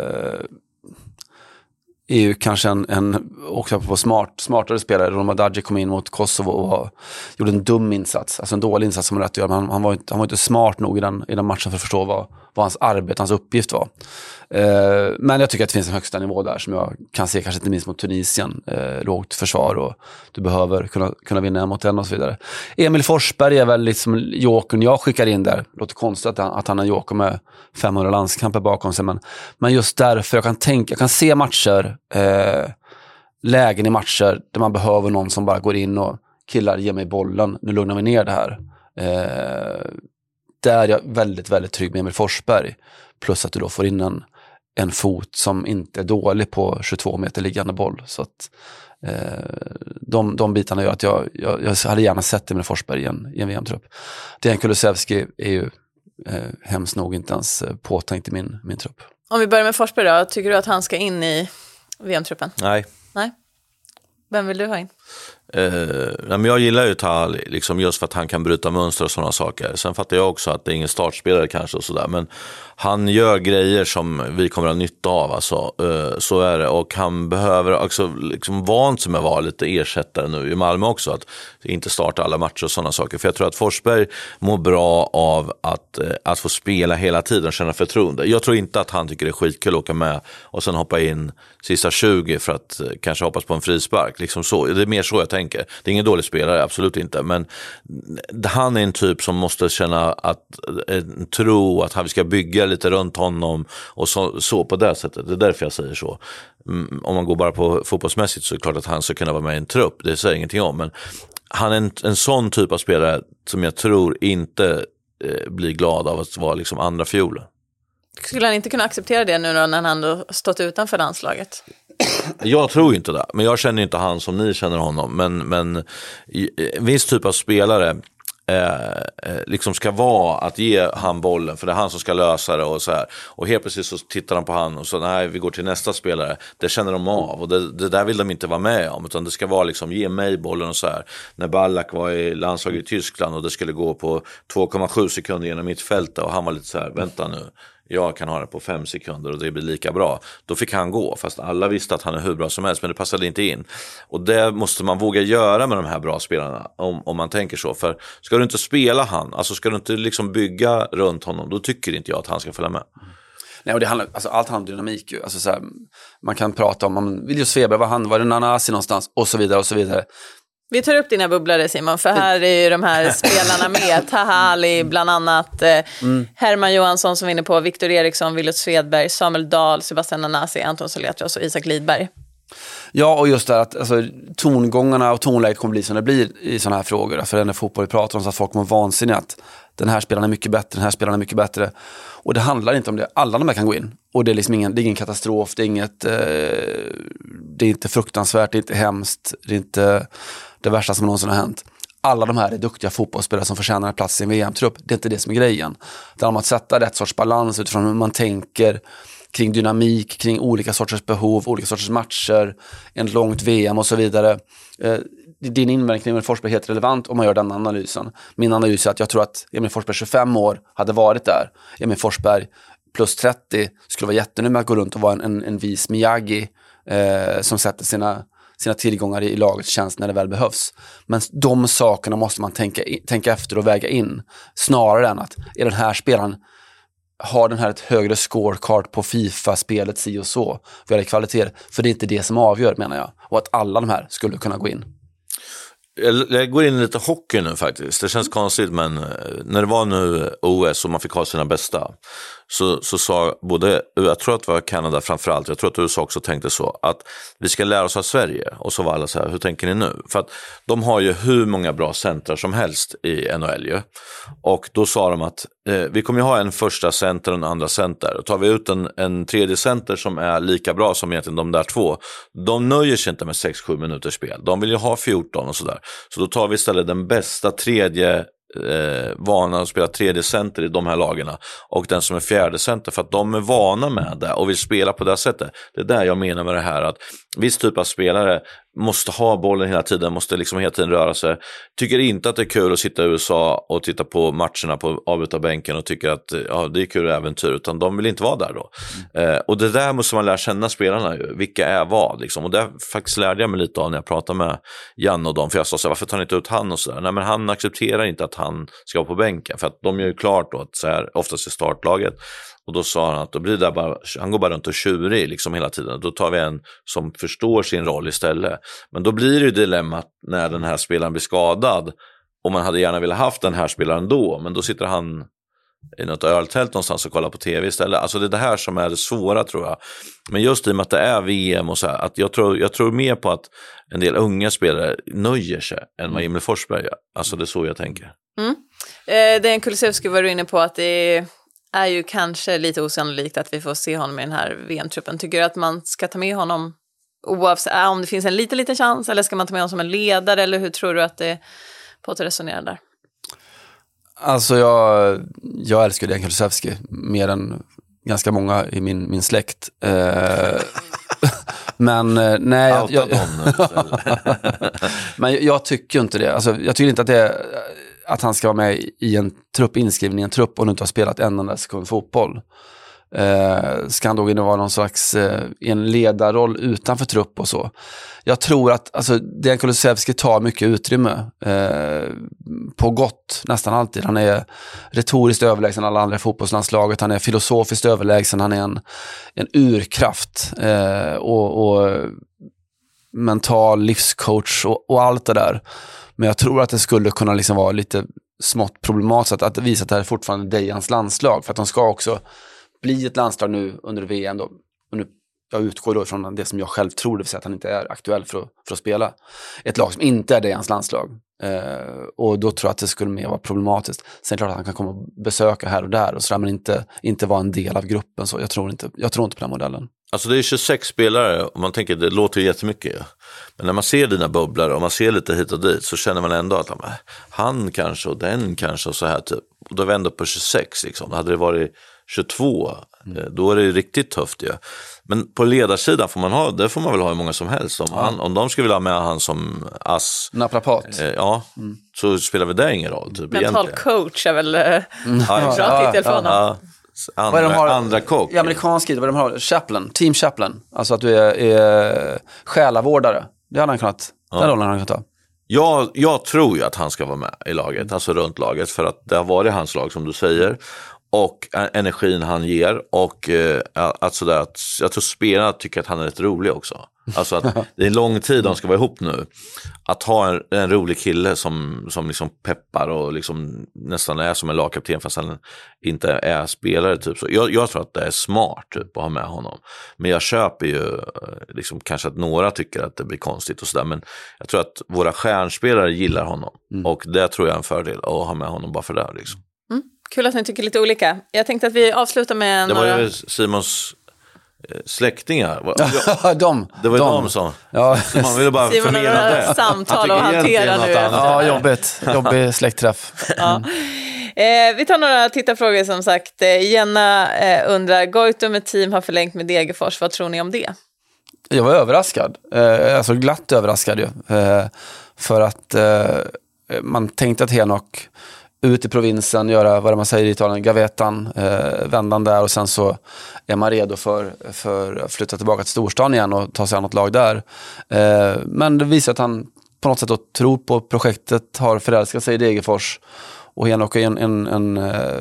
[SPEAKER 4] är ju kanske en, en också på smart, smartare spelare. Rooney Bardghji kom in mot Kosovo och var, gjorde en dum insats, alltså en dålig insats som man rätt att göra, men han, han, var inte, han var inte smart nog i den, i den matchen för att förstå vad, vad hans arbete, hans uppgift var. Uh, men jag tycker att det finns en högsta nivå där som jag kan se, kanske inte minst mot Tunisien, uh, lågt försvar och du behöver kunna, kunna vinna mot den och så vidare. Emil Forsberg är väl liksom jokern jag skickar in där. Det låter konstigt att han, att han är joker med femhundra landskamper bakom sig, men, men just därför jag kan tänka, jag kan se matcher, uh, lägen i matcher där man behöver någon som bara går in och killar, ge mig bollen, nu lugnar vi ner det här. Uh, där är jag väldigt, väldigt trygg med Emil Forsberg. Plus att du då får in en, en fot som inte är dålig på tjugotvå meter liggande boll. Så att eh, de, de bitarna gör att jag, jag, jag hade gärna sett Emil Forsberg i en, i en V M-trupp. Dejan Kulusevski är ju eh, hemskt nog inte ens påtänkt i min, min trupp.
[SPEAKER 2] Om vi börjar med Forsberg då, tycker du att han ska in i V M-truppen?
[SPEAKER 3] Nej.
[SPEAKER 2] Nej. Vem vill du ha in?
[SPEAKER 3] Uh, men jag gillar ju Tahali liksom just för att han kan bryta mönster och sådana saker. Sen fattar jag också att det är ingen startspelare kanske och sådär, men han gör grejer som vi kommer att ha nytta av, alltså. uh, så är det, och han behöver också liksom vant sig med att vara lite ersättare nu i Malmö också, att inte starta alla matcher och sådana saker, för jag tror att Forsberg mår bra av att, uh, att få spela hela tiden och känna förtroende. Jag tror inte att han tycker det är skitkul att åka med och sen hoppa in sista tjugo för att uh, kanske hoppas på en frispark, liksom så. Det är mer så jag tänker. Det är ingen dålig spelare, absolut inte, men han är en typ som måste känna att en tro att han ska bygga lite runt honom och så, så på det sättet. Det är därför jag säger så. Om man går bara på fotbollsmässigt så är det klart att han ska kunna vara med i en trupp, det säger ingenting om, men han är en, en sån typ av spelare som jag tror inte eh, blir glad av att vara liksom andra fiolen.
[SPEAKER 2] Skulle han inte kunna acceptera det nu då, när han då stått utanför landslaget?
[SPEAKER 3] Jag tror inte det, men jag känner inte han som ni känner honom, men, men en viss typ av spelare eh, liksom ska vara att ge han bollen, för det är han som ska lösa det och så här, och helt precis så tittar han på han och så nej, vi går till nästa spelare, det känner de av och det, det där vill de inte vara med om, utan det ska vara liksom ge mig bollen och så här. När Ballack var i landslaget i Tyskland och det skulle gå på två komma sju sekunder genom mittfältet och han var lite så här, vänta nu, jag kan ha det på fem sekunder och det blir lika bra. Då fick han gå, fast alla visste att han är hur bra som helst, men det passade inte in. Och det måste man våga göra med de här bra spelarna, om, om man tänker så. För ska du inte spela han, alltså ska du inte liksom bygga runt honom, då tycker inte jag att han ska följa med.
[SPEAKER 4] Nej, och det handlar, alltså, allt handlar om dynamik ju. Alltså, så här, man kan prata om, om Williot Svedberg, var han, var det Nanasi någonstans, och så vidare och så vidare.
[SPEAKER 2] Vi tar upp dina bubblare, Simon, för här är ju de här spelarna med. Tahali bland annat, eh, mm. Herman Johansson som vinner på, Viktor Eriksson, Williot Svedberg, Samuel Dahl, Sebastian Nanasi, Anton Soletros och Isak Lidberg.
[SPEAKER 4] Ja, och just det att alltså, tongångarna och tonläget kommer bli som det blir i sådana här frågor. För den är fotboll vi pratar om, så att folk kommer vansinniga att den här spelaren är mycket bättre, den här spelaren är mycket bättre. Och det handlar inte om det. Alla de här kan gå in. Och det är liksom ingen, det är ingen katastrof, det är inget, eh, det är inte fruktansvärt, det är inte hemskt, det är inte det värsta som någonsin har hänt. alla de här är duktiga fotbollsspelare som förtjänar en plats i en V M-trupp. Det är inte det som är grejen. Det handlar om att sätta rätt sorts balans utifrån hur man tänker kring dynamik, kring olika sorters behov, olika sorters matcher, en långt V M och så vidare. Eh, din invändning kring Emil Forsberg är helt relevant om man gör den analysen. Min analys är att jag tror att Emil Forsberg tjugofem år hade varit där. Emil Forsberg plus trettio skulle vara jättenöjd med att gå runt och vara en, en, en vis Miyagi eh, som sätter sina, sina tillgångar i, i lagets tjänst när det väl behövs. Men de sakerna måste man tänka, tänka efter och väga in. Snarare än att är den här spelaren har den här ett högre scorecard på FIFA-spelet si och så. Vi har kvalitet, för det är inte det som avgör, menar jag. Och att alla de här skulle kunna gå in.
[SPEAKER 3] Jag går in i lite hockey nu faktiskt. Det känns konstigt, men när det var nu O S och man fick ha sina bästa så, så sa både, jag tror att det var Kanada framförallt, jag tror att U S A också tänkte så, att vi ska lära oss av Sverige. Och så var alla så här, hur tänker ni nu? För att de har ju hur många bra centrar som helst i N H L ju. Och då sa de att eh, vi kommer ju ha en första center och en andra center. Och tar vi ut en, en tredje center som är lika bra som egentligen de där två, de nöjer sig inte med sex sju minuters spel. De vill ju ha fjorton och sådär. Så då tar vi istället den bästa tredje eh, vana att spela tredje center i de här lagarna och den som är fjärde center, för att de är vana med det och vill spela på det sättet. Det är där jag menar med det här, att viss typ av spelare måste ha bollen hela tiden, måste liksom hela tiden röra sig. Tycker inte att det är kul att sitta i U S A och titta på matcherna på avbytarbänken och tycker att ja, det är kul äventyr, utan de vill inte vara där då. Mm. Eh, och det där måste man lära känna spelarna ju, vilka är vad liksom. Och det faktiskt lärde jag mig lite av när jag pratade med Jan och dem, för jag sa så här, varför tar ni inte ut han och sådär? Nej, men han accepterar inte att han ska vara på bänken, för att de gör ju klart då att så här, oftast i startlaget. Och då sa han att då blir det bara, han går bara runt och tjurig liksom hela tiden. Då tar vi en som förstår sin roll istället. Men då blir det ju dilemmat när den här spelaren blir skadad. Och man hade gärna velat haft den här spelaren då. Men då sitter han i något öltält någonstans och kollar på tv istället. Alltså det är det här som är det svåra, tror jag. Men just i och med att det är V M och så här, att jag tror, jag tror mer på att en del unga spelare nöjer sig än vad Emil Forsberg gör. Alltså det är så jag tänker.
[SPEAKER 2] Mm. Eh, det är en Kulusevski var du inne på att det är... är ju kanske lite osannolikt att vi får se honom i den här V M-truppen. Tycker du att man ska ta med honom oavsett om det finns en liten, liten chans, eller ska man ta med honom som en ledare, eller hur tror du att det på att resonera där?
[SPEAKER 4] Alltså jag, jag älskar Dejan Kulusevski mer än ganska många i min, min släkt. Eh, men nej, jag, jag, men jag, jag tycker inte det. Alltså, jag tycker inte att det är, att han ska vara med i en trupp, inskriven i en trupp och nu inte har spelat en enda sekund fotboll. Eh, ska han då in och vara någon slags eh, en ledarroll utanför trupp och så. Jag tror att alltså, Dejan Kulusevski tar mycket utrymme eh, på gott nästan alltid. Han är retoriskt överlägsen alla andra i fotbollslandslaget. Han är filosofiskt överlägsen. Han är en, en urkraft eh, och, och mental livscoach och, och allt det där. Men jag tror att det skulle kunna liksom vara lite smått problematiskt att, att visa att det här är fortfarande Dejans landslag. För att de ska också bli ett landslag nu under V M då. Och nu, jag utgår då från det som jag själv tror, det vill säga att han inte är aktuell för att, för att spela. Ett lag som inte är Dejans landslag. Eh, och då tror jag att det skulle mer vara problematiskt. Sen är det klart att han kan komma och besöka här och där och så där, men inte, inte vara en del av gruppen. Så jag tror inte, jag tror inte på den modellen.
[SPEAKER 3] Alltså det är tjugosex spelare och man tänker det låter ju jättemycket. Men när man ser dina bubblare och man ser lite hit och dit så känner man ändå att han kanske och den kanske och så här typ. Och då vänder på tjugosex liksom. Hade det varit tjugotvå mm. då är det riktigt tufft ju. Ja. Men på ledarsidan får man ha, där får man väl ha hur många som helst. Om, ja. han, om de skulle vilja ha med han som ass.
[SPEAKER 4] Naprapat.
[SPEAKER 3] Eh, ja, mm. så spelar vi det ingen roll. Typ,
[SPEAKER 2] mental coach är väl mm.
[SPEAKER 3] ja,
[SPEAKER 2] bra titel för honom.
[SPEAKER 3] Ja. Andra,
[SPEAKER 4] vad de har,
[SPEAKER 3] andra kock.
[SPEAKER 4] I amerikansk vad de har, chaplain, team chaplain. Alltså att du är, är själavårdare. Det hade han kunnat, ja. Den rollen hade han kunnat ta.
[SPEAKER 3] Jag, jag tror ju att han ska vara med i laget, alltså runt laget, för att det har varit hans lag som du säger. Och energin han ger och eh, att sådär, att jag tror spelarna tycker att han är rätt rolig också. Alltså att det är en lång tid de ska vara ihop nu. Att ha en, en rolig kille som, som liksom peppar och liksom nästan är som en lagkapten fast han inte är spelare typ. Så jag, jag tror att det är smart typ, att ha med honom. Men jag köper ju liksom, kanske att några tycker att det blir konstigt och sådär. Men jag tror att våra stjärnspelare gillar honom. Mm. Och det tror jag är en fördel att ha med honom bara för det liksom.
[SPEAKER 2] Mm. Kul att ni tycker lite olika. Jag tänkte att vi avslutar med
[SPEAKER 3] det
[SPEAKER 2] några...
[SPEAKER 3] var ju Simons släktingar.
[SPEAKER 4] de,
[SPEAKER 3] det var ju
[SPEAKER 4] de.
[SPEAKER 3] de som...
[SPEAKER 4] Ja.
[SPEAKER 3] Så man ville bara
[SPEAKER 2] Simon
[SPEAKER 3] förmedla
[SPEAKER 2] har
[SPEAKER 3] det.
[SPEAKER 2] samtal och hantera nu.
[SPEAKER 4] Ja, jobbigt. Jobbig släktträff.
[SPEAKER 2] Ja. Eh, vi tar några tittarfrågor som sagt. Eh, Jenna eh, undrar, Goitom ett team har förlängt med Degerfors. Vad tror ni om det?
[SPEAKER 4] Jag var överraskad. Eh, alltså glatt överraskad ju. Eh, för att eh, man tänkte att Henok ut i provinsen, göra vad man säger i Italien, gavetan, eh, vändan där och sen så är man redo för, för att flytta tillbaka till storstan igen och ta sig an något lag där. Eh, men det visar att han på något sätt då tror på projektet, har förälskat sig i Degerfors och Henok är en, en, en,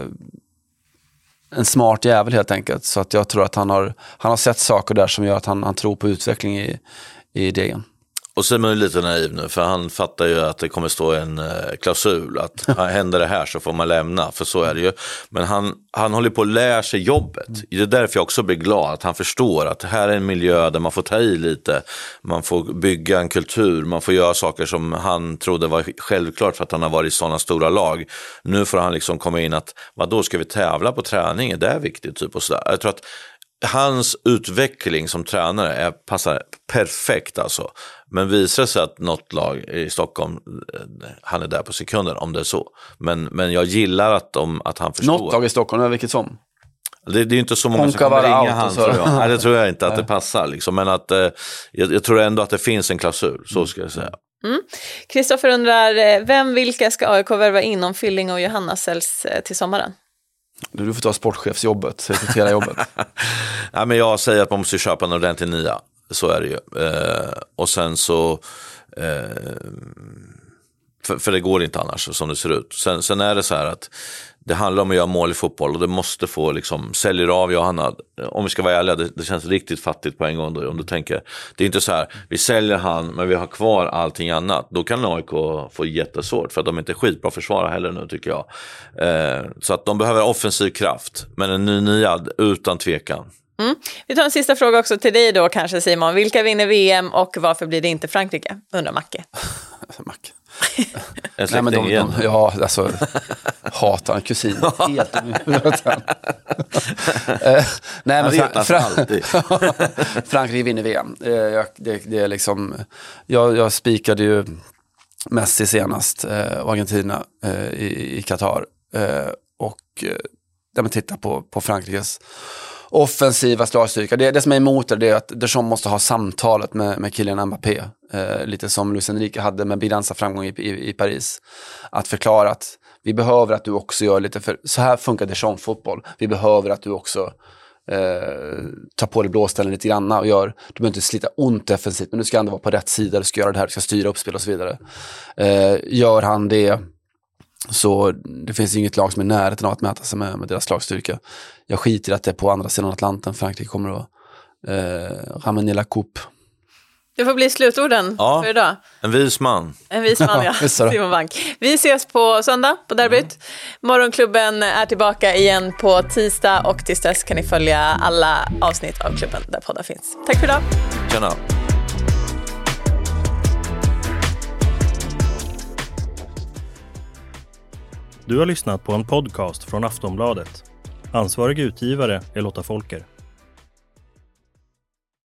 [SPEAKER 4] en smart jävel helt enkelt. Så att jag tror att han har, han har sett saker där som gör att han, han tror på utveckling i, i Degen.
[SPEAKER 3] Och Simon är lite naiv nu, för han fattar ju att det kommer stå en eh, klausul att händer det här så får man lämna, för så är det ju. Men han, han håller på att lära sig jobbet. Det är därför jag också blir glad att han förstår att det här är en miljö där man får ta i lite, man får bygga en kultur, man får göra saker som han trodde var självklart för att han har varit i sådana stora lag. Nu får han liksom komma in att, vad då ska vi tävla på träning? Det är viktigt typ och sådär. Jag tror att hans utveckling som tränare är, passar perfekt alltså. Men visar sig att något lag i Stockholm, han är där på sekunden om det är så. Men, men jag gillar att, de, att han förstår.
[SPEAKER 4] Något lag i Stockholm, vilket som?
[SPEAKER 3] Det, det är ju inte så många som kommer ringa han, tror jag. Nej, det tror jag inte att det passar. Liksom. Men att, eh, jag, jag tror ändå att det finns en klausul, så ska jag säga.
[SPEAKER 2] Kristoffer mm. undrar, vem vilka ska A I K värva in om Fylling och Johanna säljs till sommaren?
[SPEAKER 4] Du får ta sportchefsjobbet, sekretera jobbet.
[SPEAKER 3] Nej, men jag säger att man måste köpa en ordentlig nia. Så är det ju. Eh, och sen så... Eh, för, för det går inte annars som det ser ut. Sen, sen är det så här att det handlar om att göra mål i fotboll och det måste få liksom, säljer av Johanna, om vi ska vara ärliga, det, det känns riktigt fattigt på en gång då, om du tänker, det är inte så här, vi säljer han men vi har kvar allting annat, då kan A I K få jättesvårt för att de inte är skitbra försvara heller nu tycker jag. Eh, så att de behöver offensiv kraft, men en ny niad utan tvekan.
[SPEAKER 2] Mm. Vi tar en sista fråga också till dig då kanske Simon, vilka vinner V M och varför blir det inte Frankrike? Undrar Macke.
[SPEAKER 4] Macke.
[SPEAKER 3] En
[SPEAKER 4] Nej, men de, de, ja, alltså hatar en kusin helt eh, nej, men Fra- Fra- Frankrike vinner V M. Eh, jag, det, det är liksom jag, jag spikade ju Messi senast eh, och Argentina eh, i, i Qatar eh, och eh, där man tittar på, på Frankrikes offensiva slagstyrka. Det, det som är emot det är att Deschamps måste ha samtalet med, med Kylian Mbappé. Eh, lite som Luis Enrique hade med begränsad framgång i, i, i Paris. Att förklara att vi behöver att du också gör lite, för så här funkar Deschamps fotboll. Vi behöver att du också eh, tar på dig blåställen lite grann och gör, du behöver inte slita ont defensivt, men du ska ändå vara på rätt sida, du ska göra det här, du ska styra uppspel och så vidare. Eh, gör han det, så det finns inget lag som är närheten av att mäta sig med, med deras slagstyrka. Jag skiter i att det är på andra sidan Atlanten Frankrike kommer att eh, ramener la coupe.
[SPEAKER 2] Det får bli slutorden
[SPEAKER 3] ja,
[SPEAKER 2] för idag.
[SPEAKER 3] En vis man.
[SPEAKER 2] En vis man, ja. Simon Bank. Vi ses på söndag på derbyt. Mm. Morgonklubben är tillbaka igen på tisdag och tills dess kan ni följa alla avsnitt av klubben där poddar finns. Tack för idag.
[SPEAKER 3] Tjena.
[SPEAKER 1] Du har lyssnat på en podcast från Aftonbladet. Ansvarig utgivare är Lotta Folker.